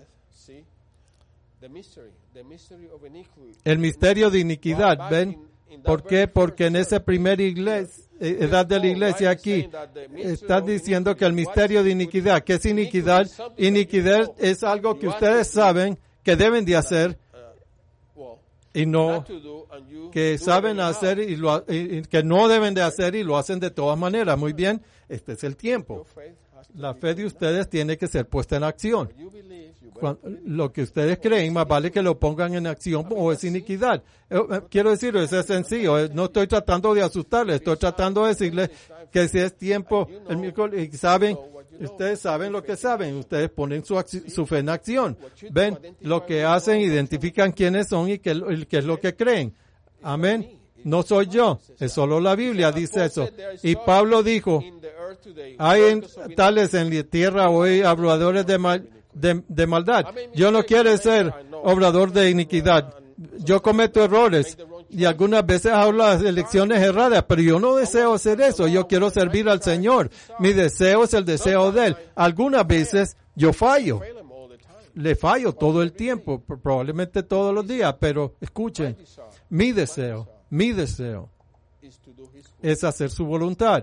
el misterio de iniquidad, ¿ven? ¿Por qué? Porque en esa primera iglesia, edad de la iglesia aquí, está diciendo que el misterio de iniquidad, ¿qué es iniquidad? Iniquidad es algo que ustedes saben que deben de hacer y no, que saben hacer y, lo, y que no deben de hacer y lo hacen de todas maneras. Muy bien, este es el tiempo. La fe de ustedes tiene que ser puesta en acción. Cuando, lo que ustedes creen, más vale que lo pongan en acción o es iniquidad. Quiero decir, eso es sencillo. No estoy tratando de asustarles, estoy tratando de decirles que si es tiempo, el miércoles, y saben, ustedes saben lo que saben, ustedes ponen su, su fe en acción. Ven lo que hacen, identifican quiénes son y qué, qué es lo que creen. Amén. No soy yo, es solo la Biblia dice eso. Y Pablo dijo, hay en, tales en la tierra hoy obradores de, mal, de, de maldad. Yo no quiero ser obrador de iniquidad. yo cometo errores y algunas veces hago las elecciones erradas, pero yo no deseo hacer eso. Yo quiero servir al Señor. Mi deseo es el deseo de Él. Algunas veces yo fallo. Le fallo todo el tiempo, probablemente todos los días, pero escuchen, mi deseo, mi deseo es hacer su voluntad.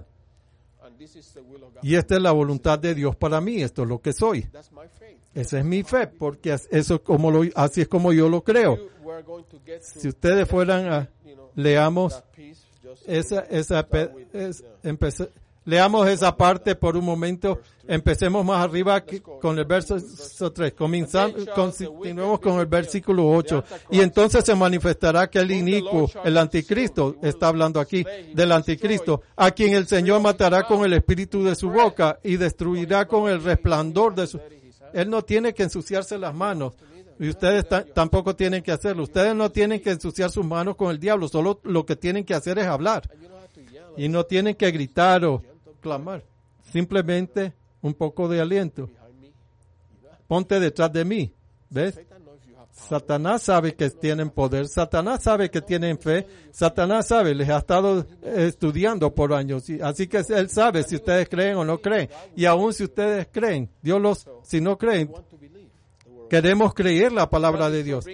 Y esta es la voluntad de Dios para mí, esto es lo que soy. Esa es mi fe, porque eso es como lo, así es como yo lo creo. Si ustedes fueran a, leamos esa, esa, es, empecé, leamos esa parte por un momento. Empecemos más arriba con el verso tres. Comenzamos, continuemos con el versículo ocho. Y entonces se manifestará que el inicuo, el anticristo, está hablando aquí del anticristo, a quien el Señor matará con el espíritu de su boca y destruirá con el resplandor de su... Él no tiene que ensuciarse las manos. Y ustedes t- tampoco tienen que hacerlo. Ustedes no tienen que ensuciar sus manos con el diablo. Solo lo que tienen que hacer es hablar. Y no tienen que gritar o clamar. Simplemente un poco de aliento. Ponte detrás de mí. ¿Ves? Satanás sabe que tienen poder. Satanás sabe que tienen fe. Satanás sabe, les ha estado estudiando por años. Así que él sabe si ustedes creen o no creen. Y aún si ustedes creen, Dios los, si no creen, queremos creer la palabra de Dios.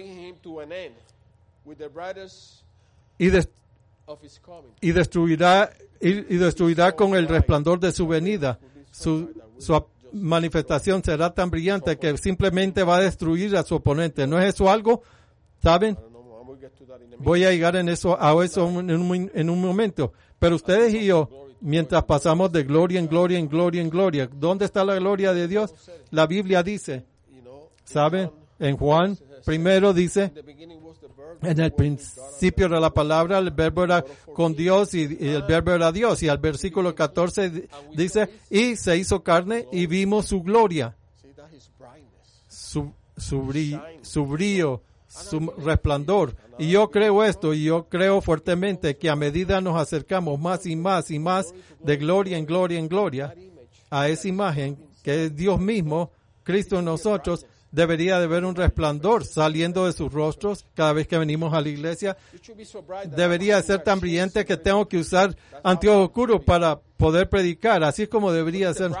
Y, de, y destruirá y, y destruirá con el resplandor de su venida. Su, su manifestación será tan brillante que simplemente va a destruir a su oponente. ¿No es eso algo? ¿Saben? Voy a llegar en eso, a eso en un, en un momento. Pero ustedes y yo, mientras pasamos de gloria en gloria en gloria en gloria, ¿dónde está la gloria de Dios? La Biblia dice, ¿saben? En Juan, primero dice, en el principio de la palabra, el verbo era con Dios y, y el verbo era Dios. Y al versículo catorce dice, y se hizo carne y vimos su gloria, su, su, brillo, su brillo, su resplandor. Y yo creo esto, y yo creo fuertemente que a medida nos acercamos más y más y más de gloria en gloria en gloria a esa imagen que es Dios mismo, Cristo en nosotros, debería de haber un resplandor saliendo de sus rostros cada vez que venimos a la iglesia. Debería de ser tan brillante que tengo que usar anteojos oscuros para poder predicar. Así es como debería ser.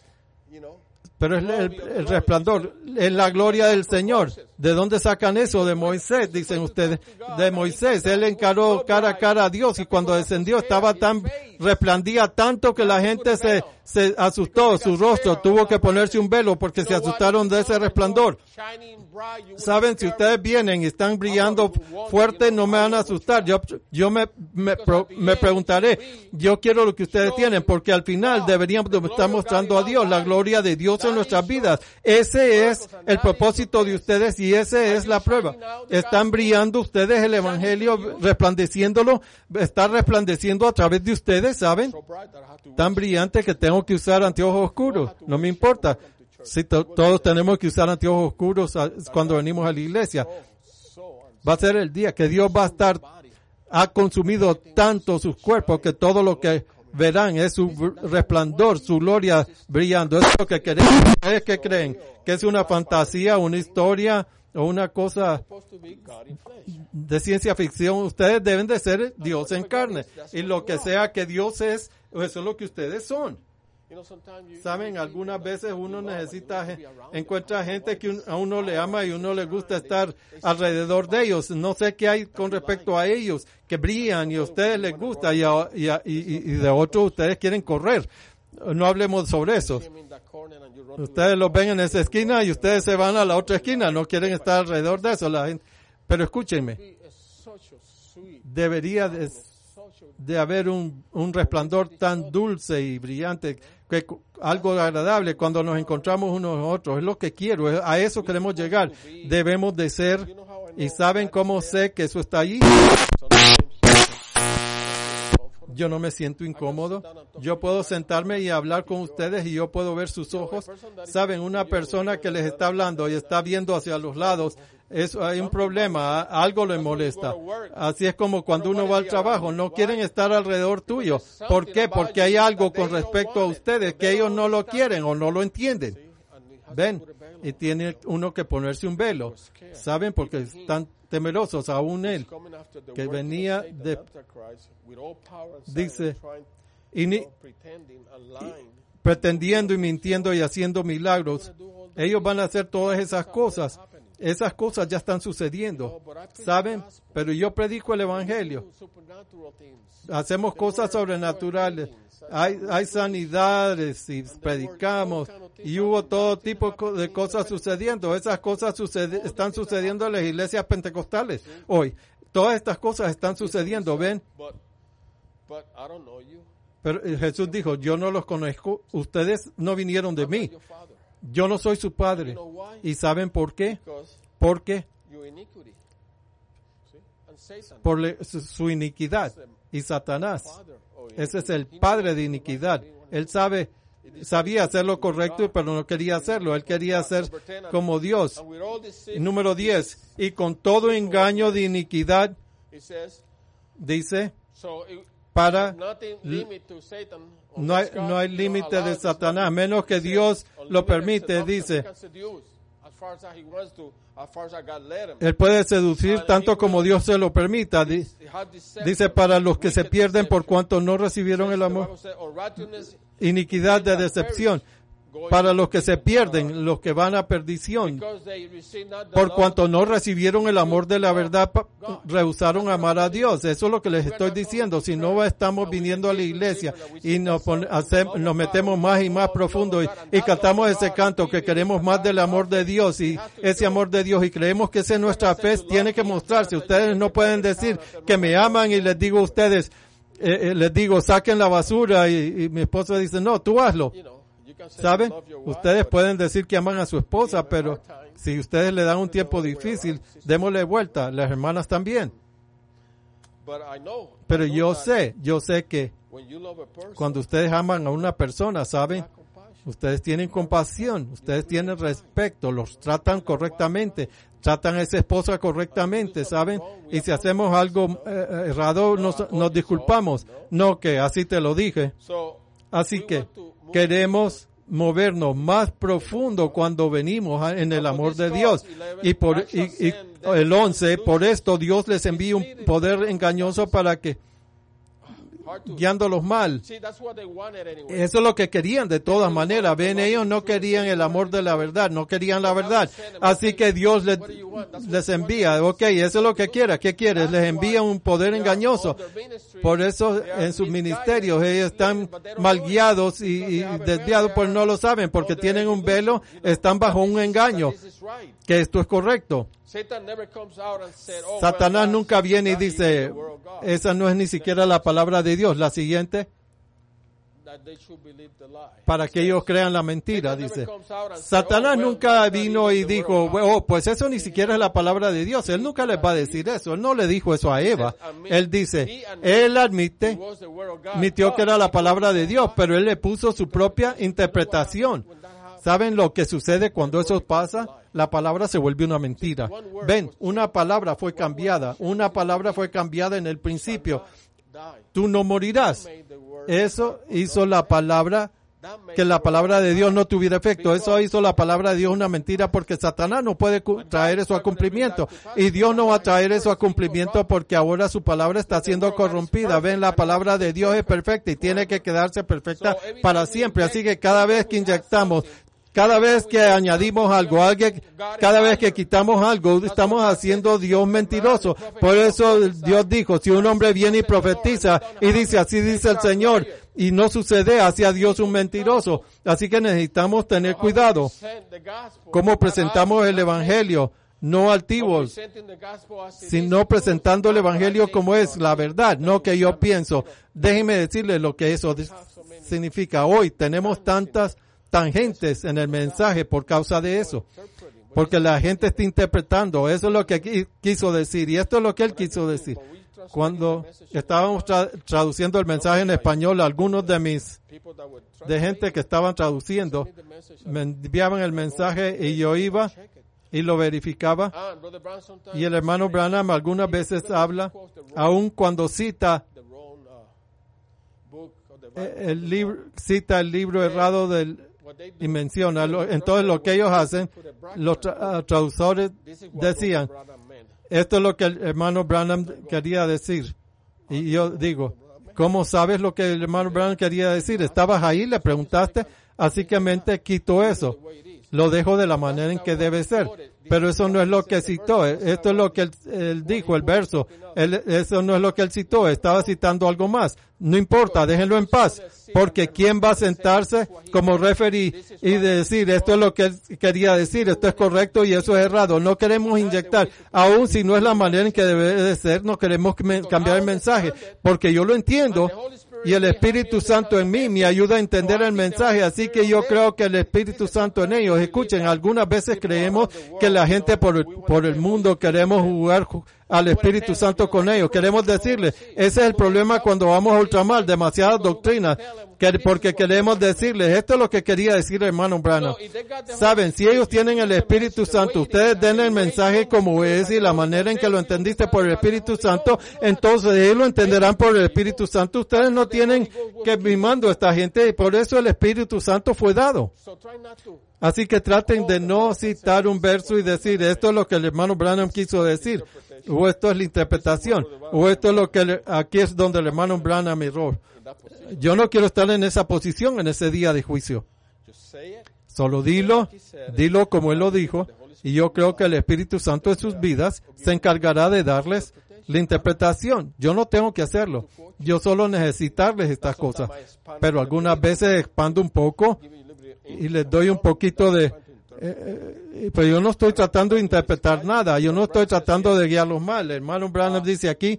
Pero es el, el resplandor, es la gloria del Señor. ¿De dónde sacan eso? De Moisés, dicen ustedes. De Moisés. Él encaró cara a cara a Dios y cuando descendió estaba tan, resplandía tanto que la gente se, se asustó. Su rostro tuvo que ponerse un velo porque se asustaron de ese resplandor. Saben, si ustedes vienen y están brillando fuerte, no me van a asustar. Yo, yo me, me, pro, me preguntaré, yo quiero lo que ustedes tienen, porque al final deberíamos estar mostrando a Dios, la gloria de Dios en nuestras vidas. Ese es el propósito de ustedes y esa es la prueba. Están brillando ustedes el Evangelio, resplandeciéndolo, está resplandeciendo a través de ustedes, ¿saben? Tan brillante que tengo que usar anteojos oscuros. No me importa. Sí, to- todos tenemos que usar anteojos oscuros a, cuando venimos a la iglesia. Va a ser el día que Dios va a estar, ha consumido tanto sus cuerpos que todo lo que verán es su resplandor, su gloria brillando. Eso es lo que queremos. ¿Ustedes qué creen? ¿Que es una fantasía, una historia o una cosa de ciencia ficción? Ustedes deben de ser Dios en carne. Y lo que sea que Dios es, eso es lo que ustedes son. Saben, algunas veces uno necesita, encuentra gente que a uno le ama y uno le gusta estar alrededor de ellos. No sé qué hay con respecto a ellos, que brillan y a ustedes les gusta y, a, y, a, y, y de otros ustedes quieren correr. No hablemos sobre eso. Ustedes los ven en esa esquina y ustedes se van a la otra esquina. No quieren estar alrededor de eso. La gente. Pero escúchenme. Debería de, de haber un, un resplandor tan dulce y brillante, que algo agradable cuando nos encontramos unos a otros. Es lo que quiero, a eso queremos llegar. Debemos de ser, y ¿saben cómo sé que eso está allí? Yo no me siento incómodo. Yo puedo sentarme y hablar con ustedes y yo puedo ver sus ojos. Saben, una persona que les está hablando y está viendo hacia los lados, eso, hay un problema, algo les molesta. Así es como cuando uno va al trabajo, no quieren estar alrededor tuyo. ¿Por qué? Porque hay algo con respecto a ustedes que ellos no lo quieren o no lo entienden. ¿Ven? Y tiene uno que ponerse un velo. ¿Saben? Porque están temerosos, aún él, que venía de, dice, y ni, pretendiendo y mintiendo y haciendo milagros. Ellos van a hacer todas esas cosas. Esas cosas ya están sucediendo, ¿saben? Pero yo predico el Evangelio. Hacemos cosas sobrenaturales. Hay, hay sanidades y predicamos y hubo todo tipo de cosas sucediendo. Esas cosas sucede, están sucediendo en las iglesias pentecostales hoy. Todas estas cosas están sucediendo, ¿ven? Pero Jesús dijo, yo no los conozco, ustedes no vinieron de mí. Yo no soy su padre. ¿Y saben por qué? Porque por le, su, su iniquidad. Y Satanás, ese es el padre de iniquidad. Él sabe, sabía hacer lo correcto, pero no quería hacerlo. Él quería ser como Dios. Y número diez, y con todo engaño de iniquidad, dice, para no hay, no hay límite de Satanás, menos que Dios lo permite, dice. Él puede seducir tanto como Dios se lo permita. Dice, para los que se pierden por cuanto no recibieron el amor. Iniquidad de decepción. Para los que se pierden, los que van a perdición, por cuanto no recibieron el amor de la verdad, rehusaron amar a Dios. Eso es lo que les estoy diciendo. Si no estamos viniendo a la iglesia y nos, pon, hacemos, nos metemos más y más profundo y, y cantamos ese canto que queremos más del amor de Dios y ese amor de Dios y creemos que esa es nuestra fe, tiene que mostrarse. Ustedes no pueden decir que me aman y les digo a ustedes, eh, eh, les digo, saquen la basura y, y mi esposa dice, no, tú hazlo. ¿Saben? Ustedes pueden decir que aman a su esposa, pero si ustedes le dan un tiempo difícil, démosle vuelta. Las hermanas también. Pero yo sé, yo sé que cuando ustedes aman a una persona, ¿saben? Ustedes tienen compasión, ustedes tienen respeto, los tratan correctamente, tratan a esa esposa correctamente, ¿saben? Y si hacemos algo eh, errado, nos, nos disculpamos. No, que así te lo dije. Así que queremos movernos más profundo cuando venimos en el amor de Dios. Y por y, y el once, por esto Dios les envía un poder engañoso para que, guiándolos mal. Eso es lo que querían de todas maneras. Ven, ellos no querían el amor de la verdad, no querían la verdad. Así que Dios les, les envía, ok, eso es lo que quiera. ¿Qué quieres? Les envía un poder engañoso. Por eso en sus ministerios ellos están mal guiados y, y desviados, pues no lo saben, porque tienen un velo, están bajo un engaño, que esto es correcto. Satanás nunca viene y dice, esa no es ni siquiera la palabra de Dios. La siguiente, para que ellos crean la mentira, dice. Satanás nunca vino y dijo, oh, pues eso ni siquiera es la palabra de Dios. Él nunca les va a decir eso. Él no le dijo eso a Eva. Él dice, él admite, admitió que era la palabra de Dios, pero él le puso su propia interpretación. ¿Saben lo que sucede cuando eso pasa? La palabra se vuelve una mentira. Ven, una palabra fue cambiada. Una palabra fue cambiada en el principio. Tú no morirás. Eso hizo la palabra, que la palabra de Dios no tuviera efecto. Eso hizo la palabra de Dios una mentira porque Satanás no puede traer eso a cumplimiento. Y Dios no va a traer eso a cumplimiento porque ahora su palabra está siendo corrompida. Ven, la palabra de Dios es perfecta y tiene que quedarse perfecta para siempre. Así que cada vez que inyectamos, cada vez que añadimos algo, cada vez que quitamos algo, estamos haciendo Dios mentiroso. Por eso Dios dijo, si un hombre viene y profetiza y dice, así dice el Señor, y no sucede, hacia Dios un mentiroso. Así que necesitamos tener cuidado. ¿Cómo presentamos el Evangelio? No altivos, sino presentando el Evangelio como es la verdad, no que yo pienso. Déjenme decirles lo que eso significa. Hoy tenemos tantas tangentes en el mensaje por causa de eso, porque la gente está interpretando. Eso es lo que quiso decir y esto es lo que él quiso decir. Cuando estábamos tra- traduciendo el mensaje en español, algunos de mis de gente que estaban traduciendo me enviaban el mensaje y yo iba y lo verificaba. Y el hermano Branham algunas veces habla, aun cuando cita el libro, cita el libro errado del y menciona, lo, entonces lo que ellos hacen, los tra- uh, traductores decían, esto es lo que el hermano Branham quería decir. Y yo digo, ¿cómo sabes lo que el hermano Branham quería decir? Estabas ahí, le preguntaste, así que mente quitó eso. Lo dejó de la manera en que debe ser. Pero eso no es lo que citó. Esto es lo que él, él dijo, el verso. Él, eso no es lo que él citó. Estaba citando algo más. No importa, déjenlo en paz. Porque ¿quién va a sentarse como referee y decir esto es lo que él quería decir? Esto es correcto y eso es errado. No queremos inyectar. Aun si no es la manera en que debe de ser, no queremos cambiar el mensaje. Porque yo lo entiendo. Y el Espíritu Santo en mí me ayuda a entender el mensaje, así que yo creo que el Espíritu Santo en ellos. Escuchen, algunas veces creemos que la gente por, por el mundo queremos jugar al Espíritu Santo con ellos. Queremos decirles, ese es el problema cuando vamos a ultramar, demasiadas doctrinas, que, porque queremos decirles, esto es lo que quería decir el hermano Branham. Saben, si ellos tienen el Espíritu Santo, ustedes den el mensaje como es y la manera en que lo entendiste por el Espíritu Santo, entonces ellos lo entenderán por el Espíritu Santo. Ustedes no tienen que mimando a esta gente y por eso el Espíritu Santo fue dado. Así que traten de no citar un verso y decir, esto es lo que el hermano Branham quiso decir, o esto es la interpretación, o esto es lo que le, aquí es donde el hermano Branham erró. Yo no quiero estar en esa posición en ese día de juicio. Solo dilo, dilo como él lo dijo, y yo creo que el Espíritu Santo en sus vidas se encargará de darles la interpretación. Yo no tengo que hacerlo. Yo solo necesitarles estas cosas. Pero algunas veces expando un poco y les doy un poquito de... Eh, eh, pero yo no estoy tratando de interpretar nada. Yo no estoy tratando de guiarlos mal. El hermano Branham dice aquí,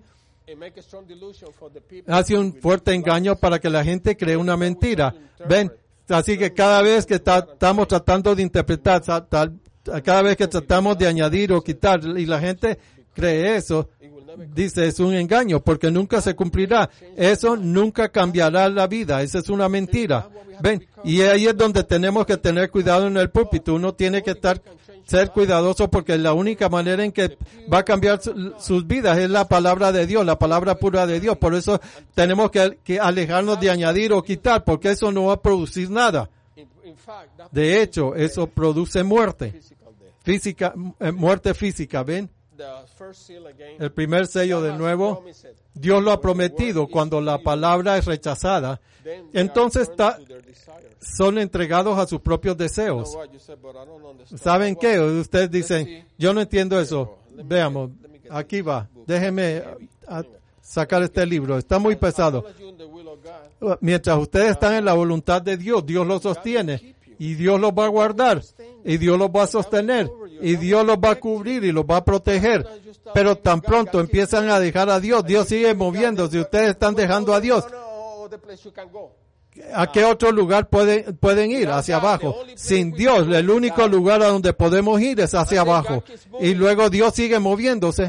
hace un fuerte engaño para que la gente cree una mentira. Ven, así que cada vez que ta, estamos tratando de interpretar, tal, cada vez que tratamos de añadir o quitar, y la gente cree eso, dice es un engaño, porque nunca se cumplirá. Eso nunca cambiará la vida. Esa es una mentira. Ven, y ahí es donde tenemos que tener cuidado en el púlpito. Uno tiene que estar ser cuidadoso porque la única manera en que va a cambiar su, sus vidas es la palabra de Dios, la palabra pura de Dios. Por eso tenemos que, que alejarnos de añadir o quitar, porque eso no va a producir nada. De hecho, eso produce muerte física, muerte física, ¿ven? El primer sello de nuevo, Dios lo ha prometido. Cuando la palabra es rechazada, entonces está, son entregados a sus propios deseos. ¿Saben qué? Ustedes dicen, yo no entiendo eso. Veamos, aquí va. Déjenme a, a sacar este libro. Está muy pesado. Mientras ustedes están en la voluntad de Dios, Dios los sostiene. Y Dios los va a guardar. Y Dios los va a sostener. Y Dios los va a cubrir y los va a proteger. Pero tan pronto empiezan a dejar a Dios, Dios sigue moviéndose. Ustedes están dejando a Dios. ¿A qué otro lugar pueden, pueden ir? Hacia abajo. Sin Dios, el único lugar a donde podemos ir es hacia abajo. Y luego Dios sigue moviéndose.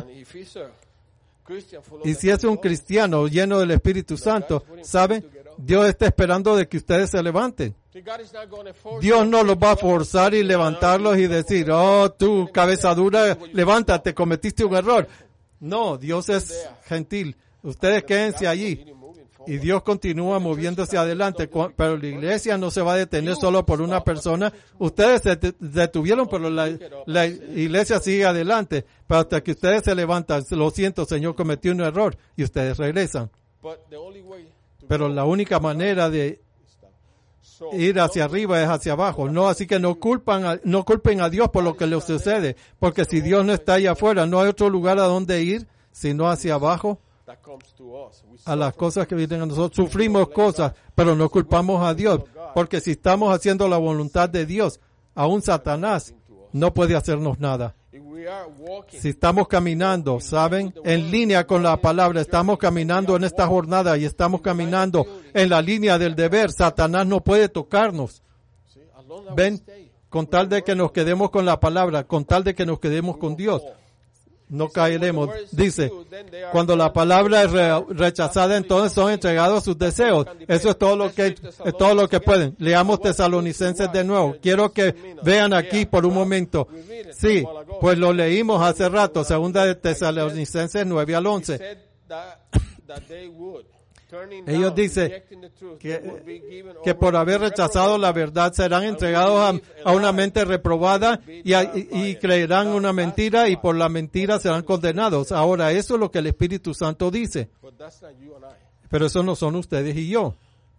Y si es un cristiano lleno del Espíritu Santo, ¿saben? Dios está esperando de que ustedes se levanten. Dios no los va a forzar y levantarlos y decir, oh, tú, cabeza dura, levántate, cometiste un error. No, Dios es gentil. Ustedes quédense allí. Y Dios continúa moviéndose adelante. Pero la iglesia no se va a detener solo por una persona. Ustedes se detuvieron, pero la, la iglesia sigue adelante. Pero hasta que ustedes se levantan, lo siento, Señor, cometí un error. Y ustedes regresan. Pero la única manera de ir hacia arriba es hacia abajo. No, así que no culpan a, no culpen a Dios por lo que les sucede. Porque si Dios no está allá afuera, no hay otro lugar a donde ir, sino hacia abajo. A las cosas que vienen a nosotros. Sufrimos cosas, pero no culpamos a Dios. Porque si estamos haciendo la voluntad de Dios, aún Satanás no puede hacernos nada. Si estamos caminando, ¿saben? En línea con la palabra, estamos caminando en esta jornada y estamos caminando en la línea del deber. Satanás no puede tocarnos. Ven, con tal de que nos quedemos con la palabra, con tal de que nos quedemos con Dios, no caeremos. Dice, cuando la palabra es re- rechazada, entonces son entregados sus deseos. Eso es todo lo que es todo lo que pueden. Leamos Tesalonicenses de nuevo. Quiero que vean aquí por un momento. Sí, pues lo leímos hace rato, segunda de Tesalonicenses nueve al once. Ellos dicen que, que por haber rechazado la verdad serán entregados a, a una mente reprobada y, a, y, y creerán una mentira y por la mentira serán condenados. Ahora, eso es lo que el Espíritu Santo dice. Pero eso no son ustedes y yo.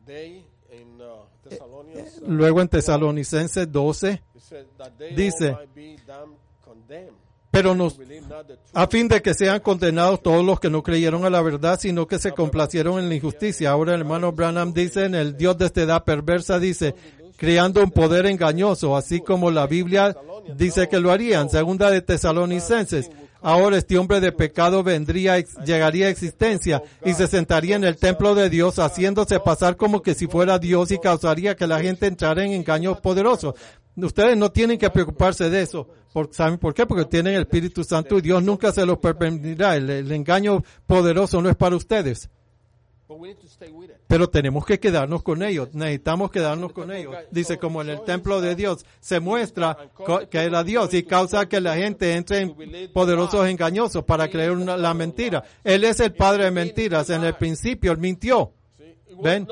Luego en Tesalonicenses doce dice, pero nos, a fin de que sean condenados todos los que no creyeron a la verdad, sino que se complacieron en la injusticia. Ahora el hermano Branham dice, en el Dios de esta edad perversa, dice, creando un poder engañoso, así como la Biblia dice que lo harían. Segunda de Tesalonicenses. Ahora este hombre de pecado vendría, llegaría a existencia y se sentaría en el templo de Dios haciéndose pasar como que si fuera Dios y causaría que la gente entrara en engaños poderosos. Ustedes no tienen que preocuparse de eso. Por, ¿Saben por qué? Porque tienen el Espíritu Santo y Dios nunca se los permitirá. El, el engaño poderoso no es para ustedes. Pero tenemos que quedarnos con ellos. Necesitamos quedarnos con ellos. Dice, como en el templo de Dios se muestra que era Dios y causa que la gente entre en poderosos engañosos para creer una, la mentira. Él es el padre de mentiras. En el principio Él mintió. ¿Ven?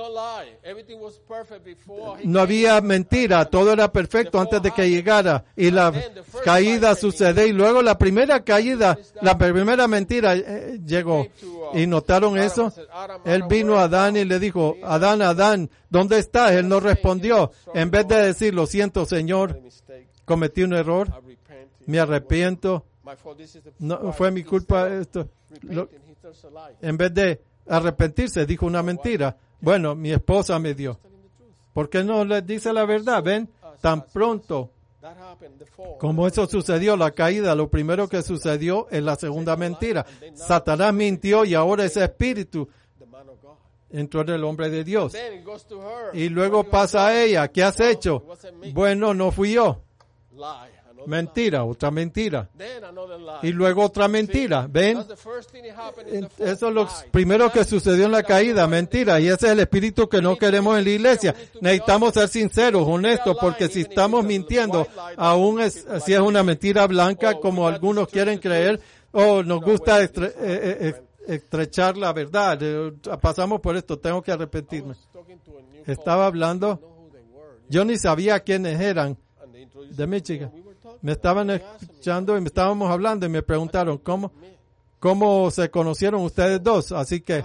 No había mentira, todo era perfecto antes de que llegara y la caída sucede y luego la primera caída, la primera mentira eh, llegó y notaron eso. Él vino a Adán y le dijo, Adán, Adán, ¿dónde estás? Él no respondió. En vez de decir, lo siento Señor, cometí un error, me arrepiento, no fue mi culpa esto. Lo, en vez de arrepentirse, dijo una mentira. Bueno, mi esposa me dio. ¿Por qué no les dice la verdad? ¿Ven? Tan pronto como eso sucedió, la caída, lo primero que sucedió es la segunda mentira. Satanás mintió y ahora ese espíritu entró en el hombre de Dios. Y luego pasa a ella. ¿Qué has hecho? Bueno, no fui yo. Mentira, otra mentira. Y luego otra mentira. ¿Ven? Eso es lo primero que sucedió en la caída, mentira. Y ese es el espíritu que no queremos en la iglesia. Necesitamos ser sinceros, honestos, porque si estamos mintiendo, aún es, si es una mentira blanca, como algunos quieren creer, o nos gusta estre, eh, eh, estrechar la verdad. Pasamos por esto, tengo que arrepentirme. Estaba hablando, yo ni sabía quiénes eran de Michigan. Me estaban escuchando y me estábamos hablando y me preguntaron cómo, cómo se conocieron ustedes dos. Así que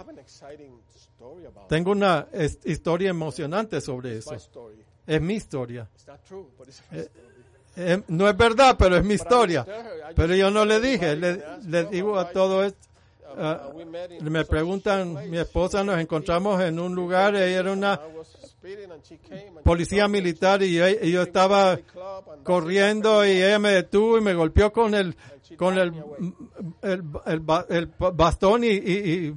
tengo una es, historia emocionante sobre eso. Es mi historia. Eh, eh, no es verdad, pero es mi historia. Pero yo no le dije, le, le digo a todo esto. Uh, me preguntan, mi esposa, nos encontramos en un lugar, ella era una policía militar y yo, y yo estaba corriendo y ella me detuvo y me golpeó con el con el el, el, el bastón y, y,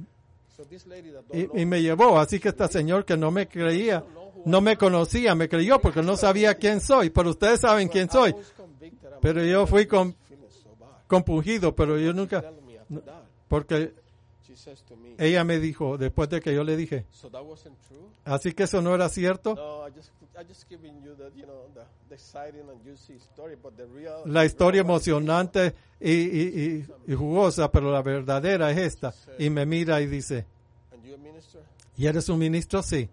y, y me llevó. Así que esta señora que no me creía, no me conocía, me creyó porque no sabía quién soy, pero ustedes saben quién soy. Pero yo fui con, compungido, pero yo nunca... No, porque ella me dijo, después de que yo le dije, así que eso no era cierto. La historia emocionante y, y, y, y jugosa, pero la verdadera es esta. Y me mira y dice, ¿y eres un ministro? Sí.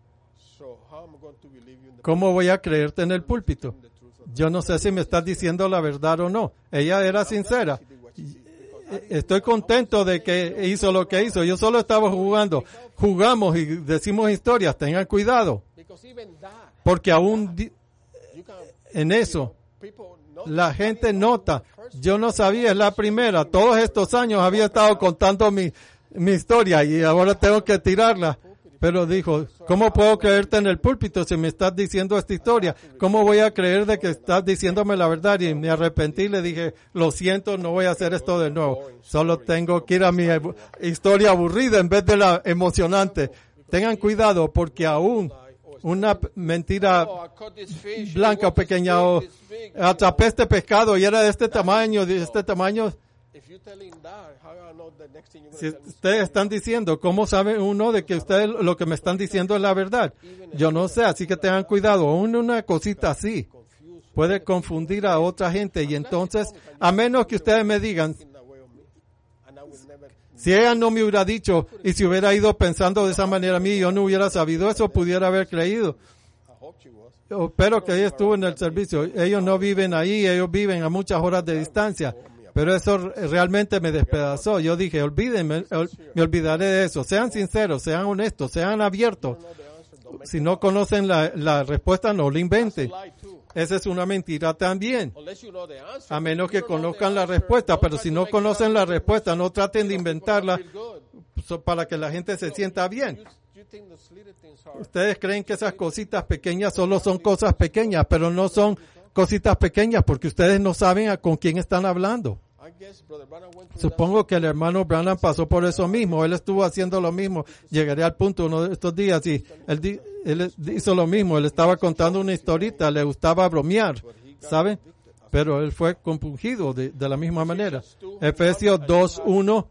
¿Cómo voy a creerte en el púlpito? Yo no sé si me estás diciendo la verdad o no. Ella era sincera. Estoy contento de que hizo lo que hizo. Yo solo estaba jugando. Jugamos y decimos historias. Tengan cuidado. Porque aún en eso, la gente nota. Yo no sabía, es la primera. Todos estos años había estado contando mi, mi historia y ahora tengo que tirarla. Pero dijo, ¿cómo puedo creerte en el púlpito si me estás diciendo esta historia? ¿Cómo voy a creer de que estás diciéndome la verdad? Y me arrepentí y le dije, lo siento, no voy a hacer esto de nuevo. Solo tengo que ir a mi historia aburrida en vez de la emocionante. Tengan cuidado porque aún una mentira blanca o pequeña o atrapé este pescado y era de este tamaño, de este tamaño. Si ustedes están diciendo, ¿cómo sabe uno de que ustedes lo que me están diciendo es la verdad? Yo no sé, así que tengan cuidado. Aún una cosita así puede confundir a otra gente y entonces, a menos que ustedes me digan, Si ella no me hubiera dicho y si hubiera ido pensando de esa manera a mí, yo no hubiera sabido eso, pudiera haber creído. Yo espero que ella estuvo en el servicio. Ellos no viven ahí, ellos viven a muchas horas de distancia. Pero eso realmente me despedazó. Yo dije, olvídenme, me olvidaré de eso. Sean sinceros, sean honestos, sean abiertos. Si no conocen la, la respuesta, no la inventen. Esa es una mentira también. A menos que conozcan la respuesta, pero si no conocen la respuesta, no traten de inventarla para que la gente se sienta bien. Ustedes creen que esas cositas pequeñas solo son cosas pequeñas, pero no son cositas pequeñas porque ustedes no saben a con quién están hablando. Supongo que el hermano Branham pasó por eso mismo. Él estuvo haciendo lo mismo. Llegaré al punto uno de estos días y él, di, él hizo lo mismo. Él estaba contando una historita, le gustaba bromear, ¿saben? Pero él fue compungido de, de la misma manera. Efesios dos uno.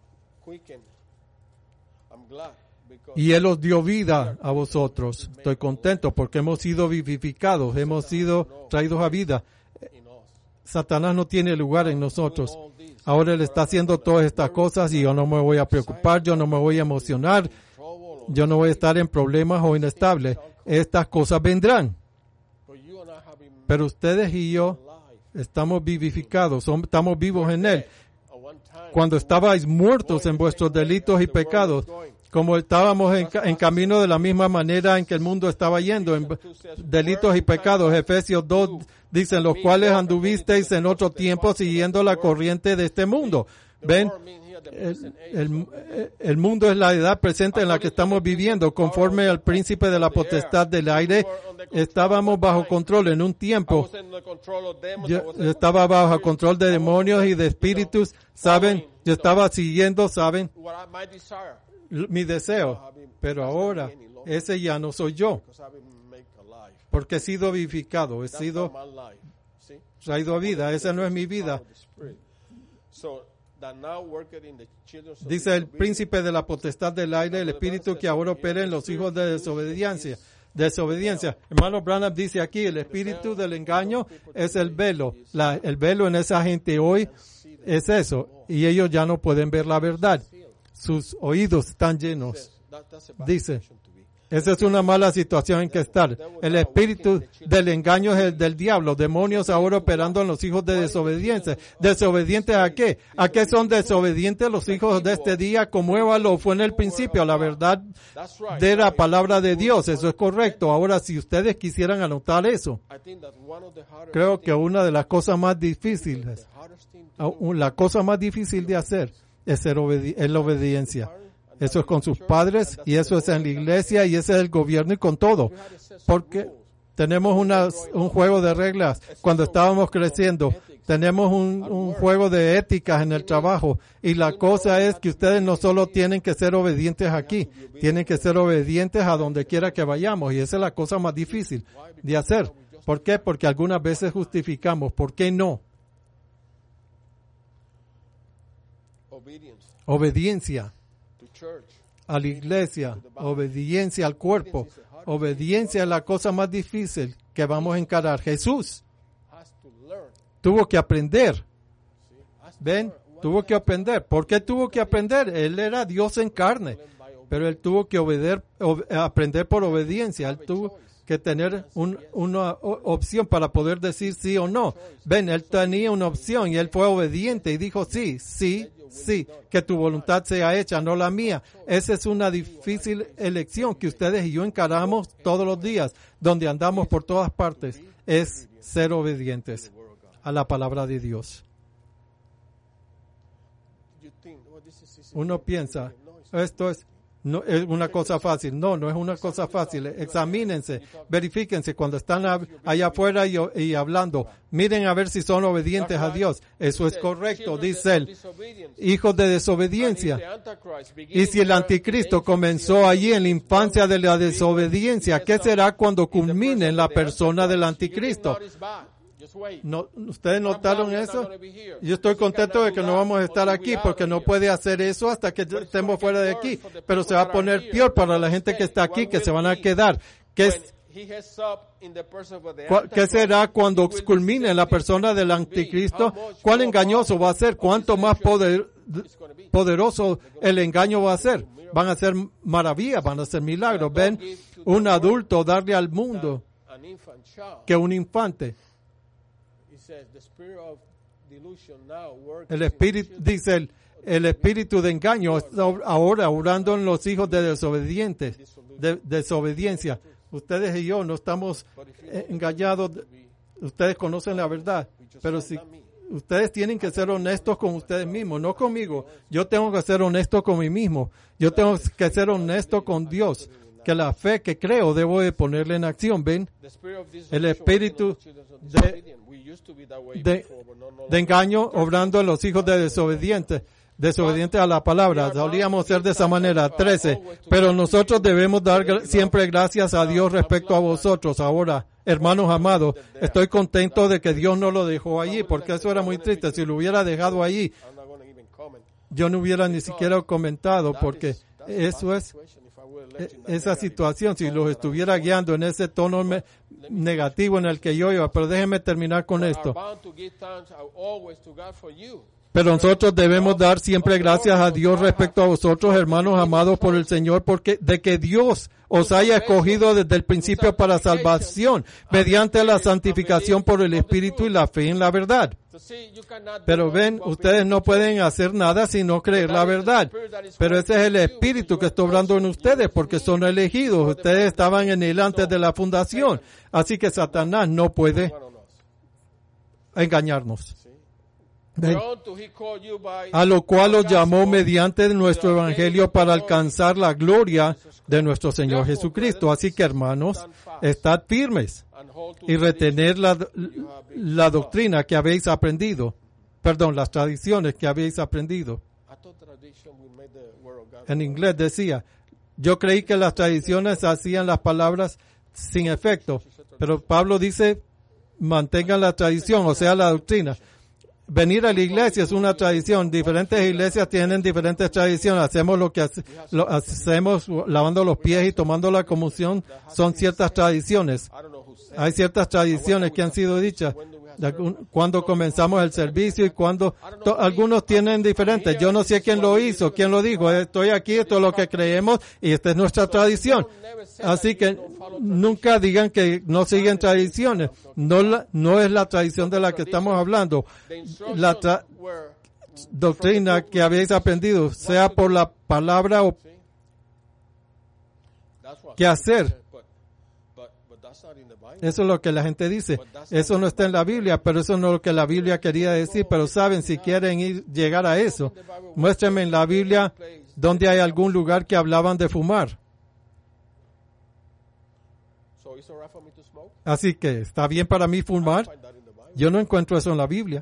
Y Él os dio vida a vosotros. Estoy contento porque hemos sido vivificados, hemos sido traídos a vida. Satanás no tiene lugar en nosotros. Ahora Él está haciendo todas estas cosas y yo no me voy a preocupar, yo no me voy a emocionar, yo no voy a estar en problemas o inestable. Estas cosas vendrán. Pero ustedes y yo estamos vivificados, son, estamos vivos en Él. Cuando estabais muertos en vuestros delitos y pecados, como estábamos en, en camino de la misma manera en que el mundo estaba yendo, en delitos y pecados. Efesios dos dicen, los cuales anduvisteis en otro tiempo siguiendo la corriente de este mundo. ¿Ven? El, el, el mundo es la edad presente en la que estamos viviendo. Conforme al príncipe de la potestad del aire, estábamos bajo control en un tiempo. Yo estaba bajo control de demonios y de espíritus, ¿saben? Yo estaba siguiendo, ¿saben? Mi deseo, pero ahora ese ya no soy yo, porque he sido vivificado, he sido traído a vida, esa no es mi vida. Dice el príncipe de la potestad del aire, el espíritu que ahora opera en los hijos de desobediencia. Desobediencia. Hermano Branham dice aquí, el espíritu del engaño es el velo. La, el velo en esa gente hoy es eso, y ellos ya no pueden ver la verdad. Sus oídos están llenos. Dice, esa es una mala situación en que estar. El espíritu del engaño es el del diablo. Demonios ahora operando en los hijos de desobediencia. ¿Desobedientes a qué? ¿A qué son desobedientes los hijos de este día? Como Eva lo fue en el principio. La verdad de la palabra de Dios. Eso es correcto. Ahora, si ustedes quisieran anotar eso, creo que una de las cosas más difíciles, la cosa más difícil de hacer, es ser obedi- es la obediencia. Eso es con sus padres y eso es en la iglesia y ese es el gobierno y con todo. Porque tenemos una, un juego de reglas cuando estábamos creciendo. Tenemos un, un juego de éticas en el trabajo y la cosa es que ustedes no solo tienen que ser obedientes aquí, tienen que ser obedientes a donde quiera que vayamos y esa es la cosa más difícil de hacer. ¿Por qué? Porque algunas veces justificamos. ¿Por qué no? Obediencia a la iglesia, obediencia al cuerpo, obediencia es la cosa más difícil que vamos a encarar. Jesús tuvo que aprender. ¿Ven? Tuvo que aprender. ¿Por qué tuvo que aprender? Él era Dios en carne, pero él tuvo que obedecer, ob- aprender por obediencia. Él tuvo que tener un, una opción para poder decir sí o no. Ven, él tenía una opción y él fue obediente y dijo sí, sí, sí, que tu voluntad sea hecha, no la mía. Esa es una difícil elección que ustedes y yo encaramos todos los días, donde andamos por todas partes, es ser obedientes a la palabra de Dios. Uno piensa, esto es No es una cosa fácil. No, no es una cosa fácil. Examínense, verifíquense cuando están allá afuera y, y hablando. Miren a ver si son obedientes a Dios. Eso es correcto, dice él. Hijos de desobediencia. Y si el anticristo comenzó allí en la infancia de la desobediencia, ¿qué será cuando culmine en la persona del anticristo? No, ¿ustedes notaron eso? Yo estoy contento de que no vamos a estar aquí porque no puede hacer eso hasta que estemos fuera de aquí. Pero se va a poner peor para la gente que está aquí, que se van a quedar. Que es ¿Qué será cuando culmine en la persona del anticristo? ¿Cuán engañoso va a ser? ¿Cuánto más poder, poderoso el engaño va a ser? Van a ser maravillas, van a ser milagros. Ven, un adulto darle al mundo que un infante. El espíritu, dice el, el espíritu de engaño está ahora obrando en los hijos de desobedientes, de desobediencia. Ustedes y yo no estamos engañados. Ustedes conocen la verdad, pero si ustedes tienen que ser honestos con ustedes mismos, no conmigo. Yo tengo que ser honesto con mí mismo. Yo tengo que ser honesto con Dios. Que la fe que creo debo de ponerla en acción. ¿Ven? El espíritu de, de, de engaño obrando en los hijos de desobedientes. Desobedientes a la palabra. Solíamos ser de esa manera. trece. Pero nosotros debemos dar siempre gracias a Dios respecto a vosotros. Ahora, hermanos amados, estoy contento de que Dios no lo dejó allí, porque eso era muy triste. Si lo hubiera dejado allí, yo no hubiera ni siquiera comentado, porque eso es esa situación. Si los estuviera guiando en ese tono me, negativo en el que yo iba. Pero déjenme terminar con esto. Pero nosotros debemos dar siempre gracias a Dios respecto a vosotros, hermanos amados por el Señor, porque de que Dios os haya escogido desde el principio para salvación, mediante la santificación por el Espíritu y la fe en la verdad. Pero ven, ustedes no pueden hacer nada sino creer la verdad. Pero ese es el Espíritu que está obrando en ustedes, porque son elegidos. Ustedes estaban en él antes de la fundación. Así que Satanás no puede engañarnos. ¿Ven? A lo cual os llamó mediante nuestro evangelio para alcanzar la gloria de nuestro Señor Jesucristo. Así que, hermanos, estad firmes y retener la, la doctrina que habéis aprendido. Perdón, las tradiciones que habéis aprendido. En inglés decía, yo creí que las tradiciones hacían las palabras sin efecto, pero Pablo dice, mantengan la tradición, o sea, la doctrina. Venir a la iglesia es una tradición. Diferentes iglesias tienen diferentes tradiciones. Hacemos lo que hace, lo hacemos lavando los pies y tomando la comunión. Son ciertas tradiciones. Hay ciertas tradiciones que han sido dichas. Cuando comenzamos el servicio y cuando to, algunos tienen diferentes. Yo no sé quién lo hizo, quién lo dijo. Estoy aquí, esto es lo que creemos y esta es nuestra tradición. Así que nunca digan que no siguen tradiciones. No, la, no es la tradición de la que estamos hablando. La tra- doctrina que habéis aprendido, sea por la palabra o qué hacer. Eso es lo que la gente dice. Eso no está en la Biblia, pero eso no es lo que la Biblia quería decir. Pero saben, si quieren ir, llegar a eso, muéstrenme en la Biblia donde hay algún lugar que hablaban de fumar. Así que, ¿está bien para mí fumar? Yo no encuentro eso en la Biblia.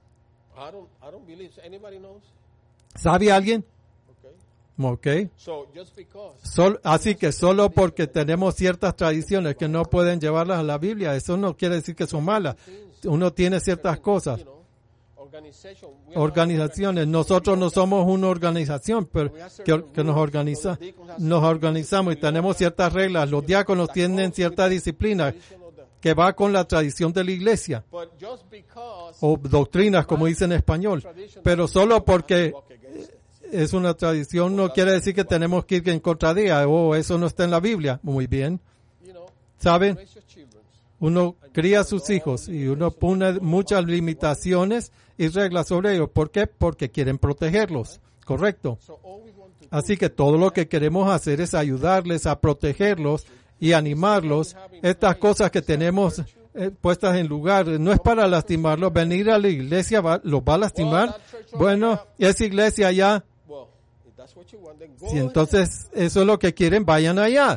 ¿Sabe alguien? Ok. Sol, así que solo porque tenemos ciertas tradiciones que no pueden llevarlas a la Biblia, eso no quiere decir que son malas. Uno tiene ciertas cosas. Organizaciones. Nosotros no somos una organización pero que, que nos organiza, nos organizamos y tenemos ciertas reglas. Los diáconos tienen cierta disciplina que va con la tradición de la iglesia o doctrinas, como dice en español. Pero solo porque es una tradición no quiere decir que tenemos que ir en contra de ella. Oh, eso no está en la Biblia. Muy bien. ¿Saben? Uno cría a sus hijos y uno pone muchas limitaciones y reglas sobre ellos. ¿Por qué? Porque quieren protegerlos. Correcto. Así que todo lo que queremos hacer es ayudarles a protegerlos y animarlos. Estas cosas que tenemos eh, puestas en lugar, no es para lastimarlos. Venir a la iglesia va, los va a lastimar. Bueno, esa iglesia ya. Si entonces eso es lo que quieren, vayan allá.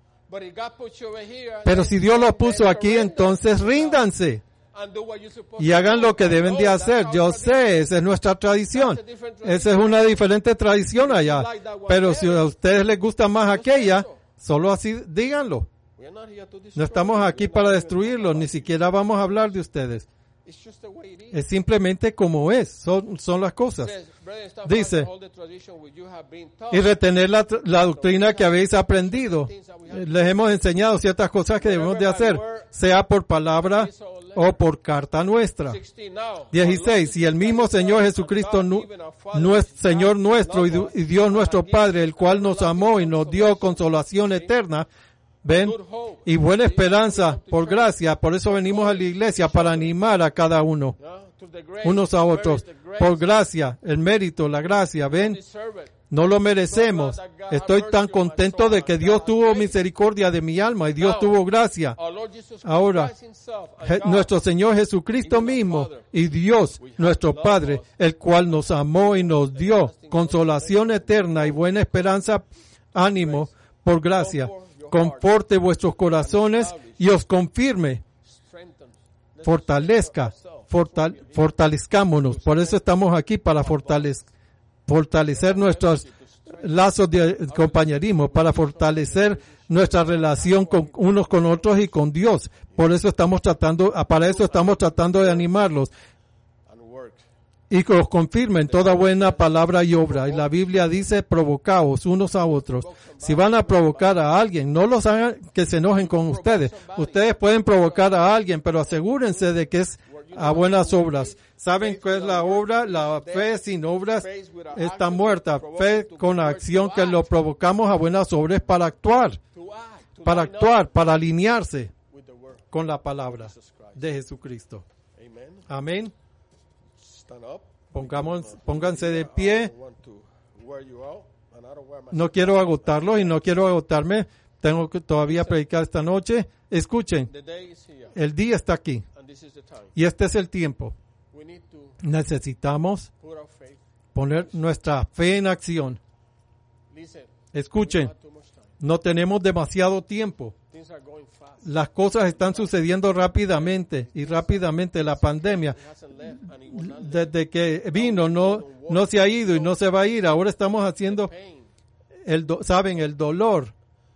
Pero si Dios los puso aquí, entonces ríndanse y hagan lo que deben de hacer. Yo sé, esa es nuestra tradición. Esa es una diferente tradición allá. Pero si a ustedes les gusta más aquella, solo así díganlo. No estamos aquí para destruirlos, ni siquiera vamos a hablar de ustedes. Es simplemente como es, son, son las cosas. Dice, y retener la, la doctrina que habéis aprendido. Les hemos enseñado ciertas cosas que debemos de hacer, sea por palabra o por carta nuestra. dieciséis. Y el mismo Señor Jesucristo, nu, nuestro, Señor nuestro y, y Dios nuestro Padre, el cual nos amó y nos dio consolación eterna, ¿ven? Y buena esperanza por gracia. Por eso venimos a la iglesia, para animar a cada uno, unos a otros. Por gracia, el mérito, la gracia, ¿ven? No lo merecemos. Estoy tan contento de que Dios tuvo misericordia de mi alma y Dios tuvo gracia. Ahora, Je- nuestro Señor Jesucristo mismo y Dios, nuestro Padre, el cual nos amó y nos dio consolación eterna y buena esperanza, ánimo, por gracia. Conforte vuestros corazones y os confirme, fortalezca, fortal, fortalezcámonos. Por eso estamos aquí, para fortalecer, fortalecer nuestros lazos de compañerismo, para fortalecer nuestra relación con unos con otros y con Dios. Por eso estamos tratando, para eso estamos tratando de animarlos y que os confirmen toda buena palabra y obra. Y la Biblia dice, provocaos unos a otros. Si van a provocar a alguien, no los hagan que se enojen con ustedes. Ustedes pueden provocar a alguien, pero asegúrense de que es a buenas obras. ¿Saben qué es la obra? La fe sin obras está muerta. Fe con acción, que lo provocamos a buenas obras para actuar. Para actuar, para alinearse con la palabra de Jesucristo. Amén. Pongamos, pónganse de pie. No quiero agotarlo y no quiero agotarme. Tengo que todavía predicar esta noche. Escuchen, el día está aquí y este es el tiempo. Necesitamos poner nuestra fe en acción. Escuchen, no tenemos demasiado tiempo. Las cosas están sucediendo rápidamente y rápidamente. La pandemia, desde que vino, no, no se ha ido y no se va a ir. Ahora estamos haciendo, el do, saben, el dolor.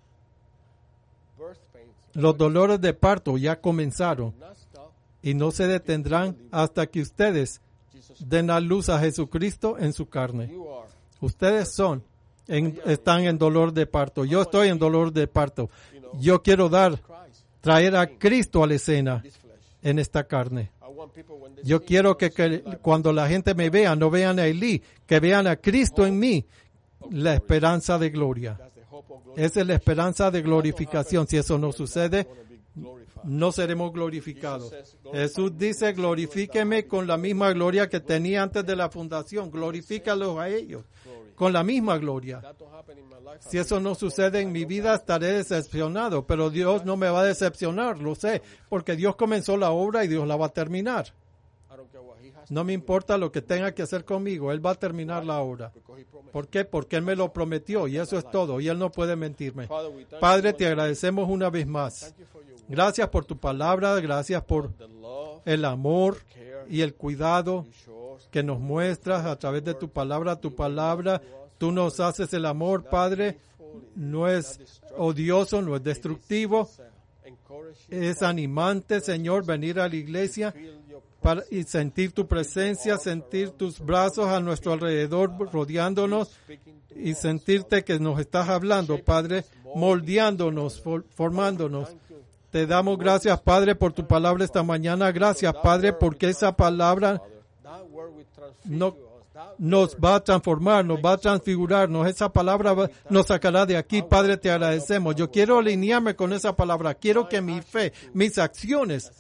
Los dolores de parto ya comenzaron y no se detendrán hasta que ustedes den a luz a Jesucristo en su carne. Ustedes son, en, están en dolor de parto. Yo estoy en dolor de parto. Yo quiero dar, traer a Cristo a la escena en esta carne. Yo quiero que, que cuando la gente me vea, no vean a Elí, que vean a Cristo en mí, la esperanza de gloria. Esa es la esperanza de glorificación. Si eso no sucede, no seremos glorificados. Jesús dice, glorifíqueme con la misma gloria que tenía antes de la fundación. Glorifícalos a ellos con la misma gloria. Si eso no sucede en mi vida, estaré decepcionado, pero Dios no me va a decepcionar, lo sé, porque Dios comenzó la obra y Dios la va a terminar. No me importa lo que tenga que hacer conmigo, Él va a terminar la obra. ¿Por qué? Porque Él me lo prometió y eso es todo, y Él no puede mentirme. Padre, te agradecemos una vez más. Gracias por tu palabra, gracias por el amor y el cuidado que nos muestras a través de tu palabra. Tu palabra, tú nos haces el amor, Padre, no es odioso, no es destructivo, es animante, Señor, venir a la iglesia para, y sentir tu presencia, sentir tus brazos a nuestro alrededor, rodeándonos, y sentirte que nos estás hablando, Padre, moldeándonos, for, formándonos. Te damos gracias, Padre, por tu palabra esta mañana. Gracias, Padre, porque esa palabra no, nos va a transformar, nos va a transfigurarnos. Esa palabra va, nos sacará de aquí. Padre, te agradecemos. Yo quiero alinearme con esa palabra. Quiero que mi fe, mis acciones,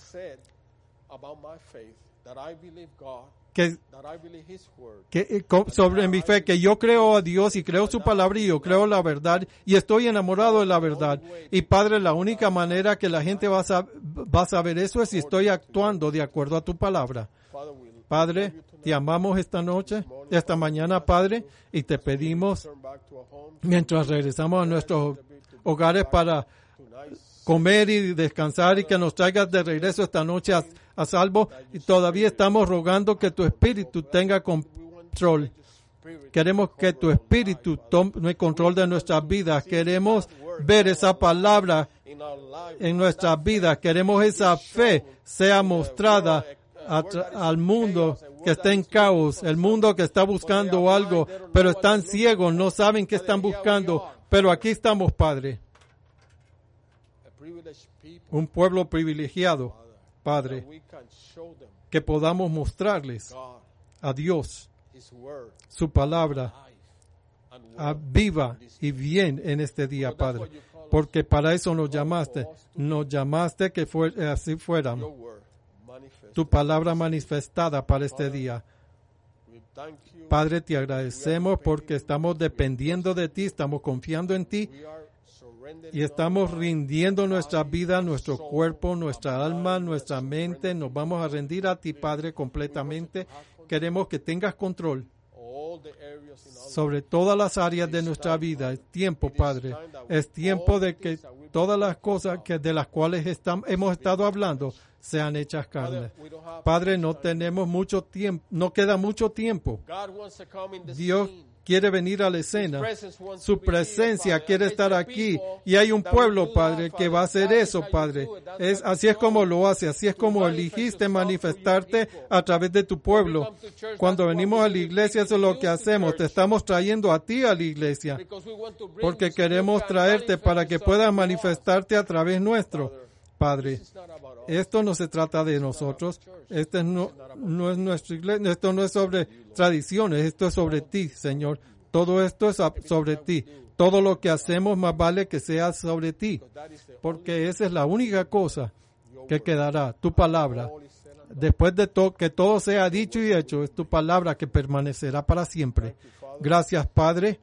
que, que sobre mi fe, que yo creo a Dios y creo su palabra y yo creo la verdad y estoy enamorado de la verdad. Y Padre, la única manera que la gente va a, sab- va a saber eso es si estoy actuando de acuerdo a tu palabra. Padre, te amamos esta noche, esta mañana, Padre, y te pedimos, mientras regresamos a nuestros hogares para comer y descansar y que nos traigas de regreso esta noche a, a salvo, y todavía estamos rogando que tu Espíritu tenga control. Queremos que tu Espíritu tome control de nuestras vidas. Queremos ver esa palabra en nuestras vidas. Queremos esa fe sea mostrada a tra- al mundo que está en caos, el mundo que está buscando algo, pero están ciegos, no saben qué están buscando. Pero aquí estamos, Padre, un pueblo privilegiado, Padre, que podamos mostrarles a Dios su palabra a viva y bien en este día, Padre, porque para eso nos llamaste, nos llamaste que fue, así fuéramos, tu palabra manifestada para este día. Padre, te agradecemos porque estamos dependiendo de ti, estamos confiando en ti y estamos rindiendo nuestra vida, nuestro cuerpo, nuestra alma, nuestra mente. Nos vamos a rendir a ti, Padre, completamente. Queremos que tengas control sobre todas las áreas de nuestra vida. Es tiempo, Padre. Es tiempo de que todas las cosas que de las cuales estamos, hemos estado hablando sean hechas carne. Padre, no tenemos mucho tiempo, no queda mucho tiempo. Dios quiere venir a la escena. Su presencia quiere estar aquí. Y hay un pueblo, Padre, que va a hacer eso, Padre. Es, así es como lo hace. Así es como eligiste manifestarte a través de tu pueblo. Cuando venimos a la iglesia, eso es lo que hacemos. Te estamos trayendo a ti a la iglesia. Porque queremos traerte para que puedas manifestarte a través nuestro, Padre. Esto no se trata de nosotros. Este no, no es nuestra iglesia. Esto no es sobre tradiciones. Esto es sobre ti, Señor. Todo esto es sobre ti. Todo lo que hacemos más vale que sea sobre ti. Porque esa es la única cosa que quedará. Tu palabra. Después de to- que todo sea dicho y hecho, es tu palabra que permanecerá para siempre. Gracias, Padre,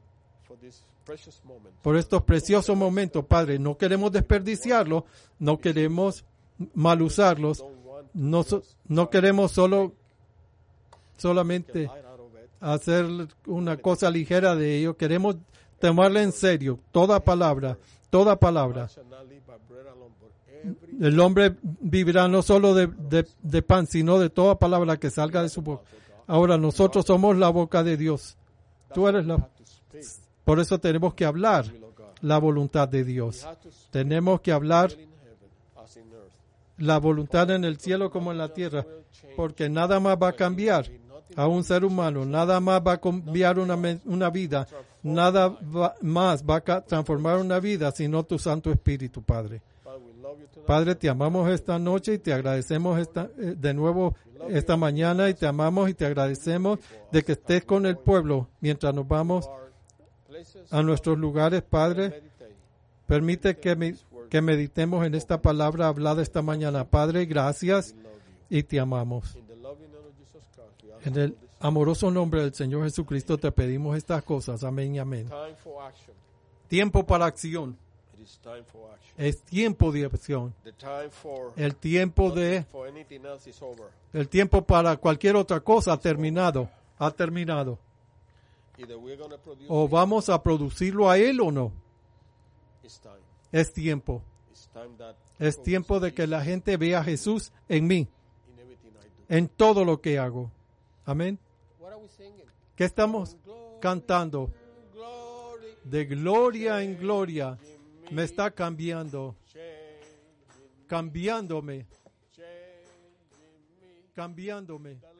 por estos preciosos momentos, Padre. No queremos desperdiciarlos. No queremos mal usarlos, no, no queremos solo solamente hacer una cosa ligera de ello, queremos tomarla en serio, toda palabra, toda palabra. El hombre vivirá no solo de, de, de pan, sino de toda palabra que salga de su boca. Ahora nosotros somos la boca de Dios. Tú eres la... Por eso tenemos que hablar la voluntad de Dios. Tenemos que hablar la voluntad en el cielo como en la tierra, porque nada más va a cambiar a un ser humano, nada más va a cambiar una, una vida, nada va, más va a transformar una vida, sino tu Santo Espíritu, Padre. Padre, te amamos esta noche y te agradecemos esta, de nuevo esta mañana y te amamos y te agradecemos de que estés con el pueblo mientras nos vamos a nuestros lugares, Padre. Permite que me que meditemos en esta palabra hablada esta mañana. Padre, gracias y te amamos. En el amoroso nombre del Señor Jesucristo te pedimos estas cosas. Amén y amén. Tiempo para acción. Es tiempo de acción. El tiempo de el tiempo para cualquier otra cosa ha terminado. Ha terminado. O vamos a producirlo a Él o no. Es tiempo. Es tiempo de que la gente vea a Jesús en mí, en todo lo que hago. Amén. ¿Qué estamos cantando? De gloria en gloria me está cambiando, cambiándome, cambiándome.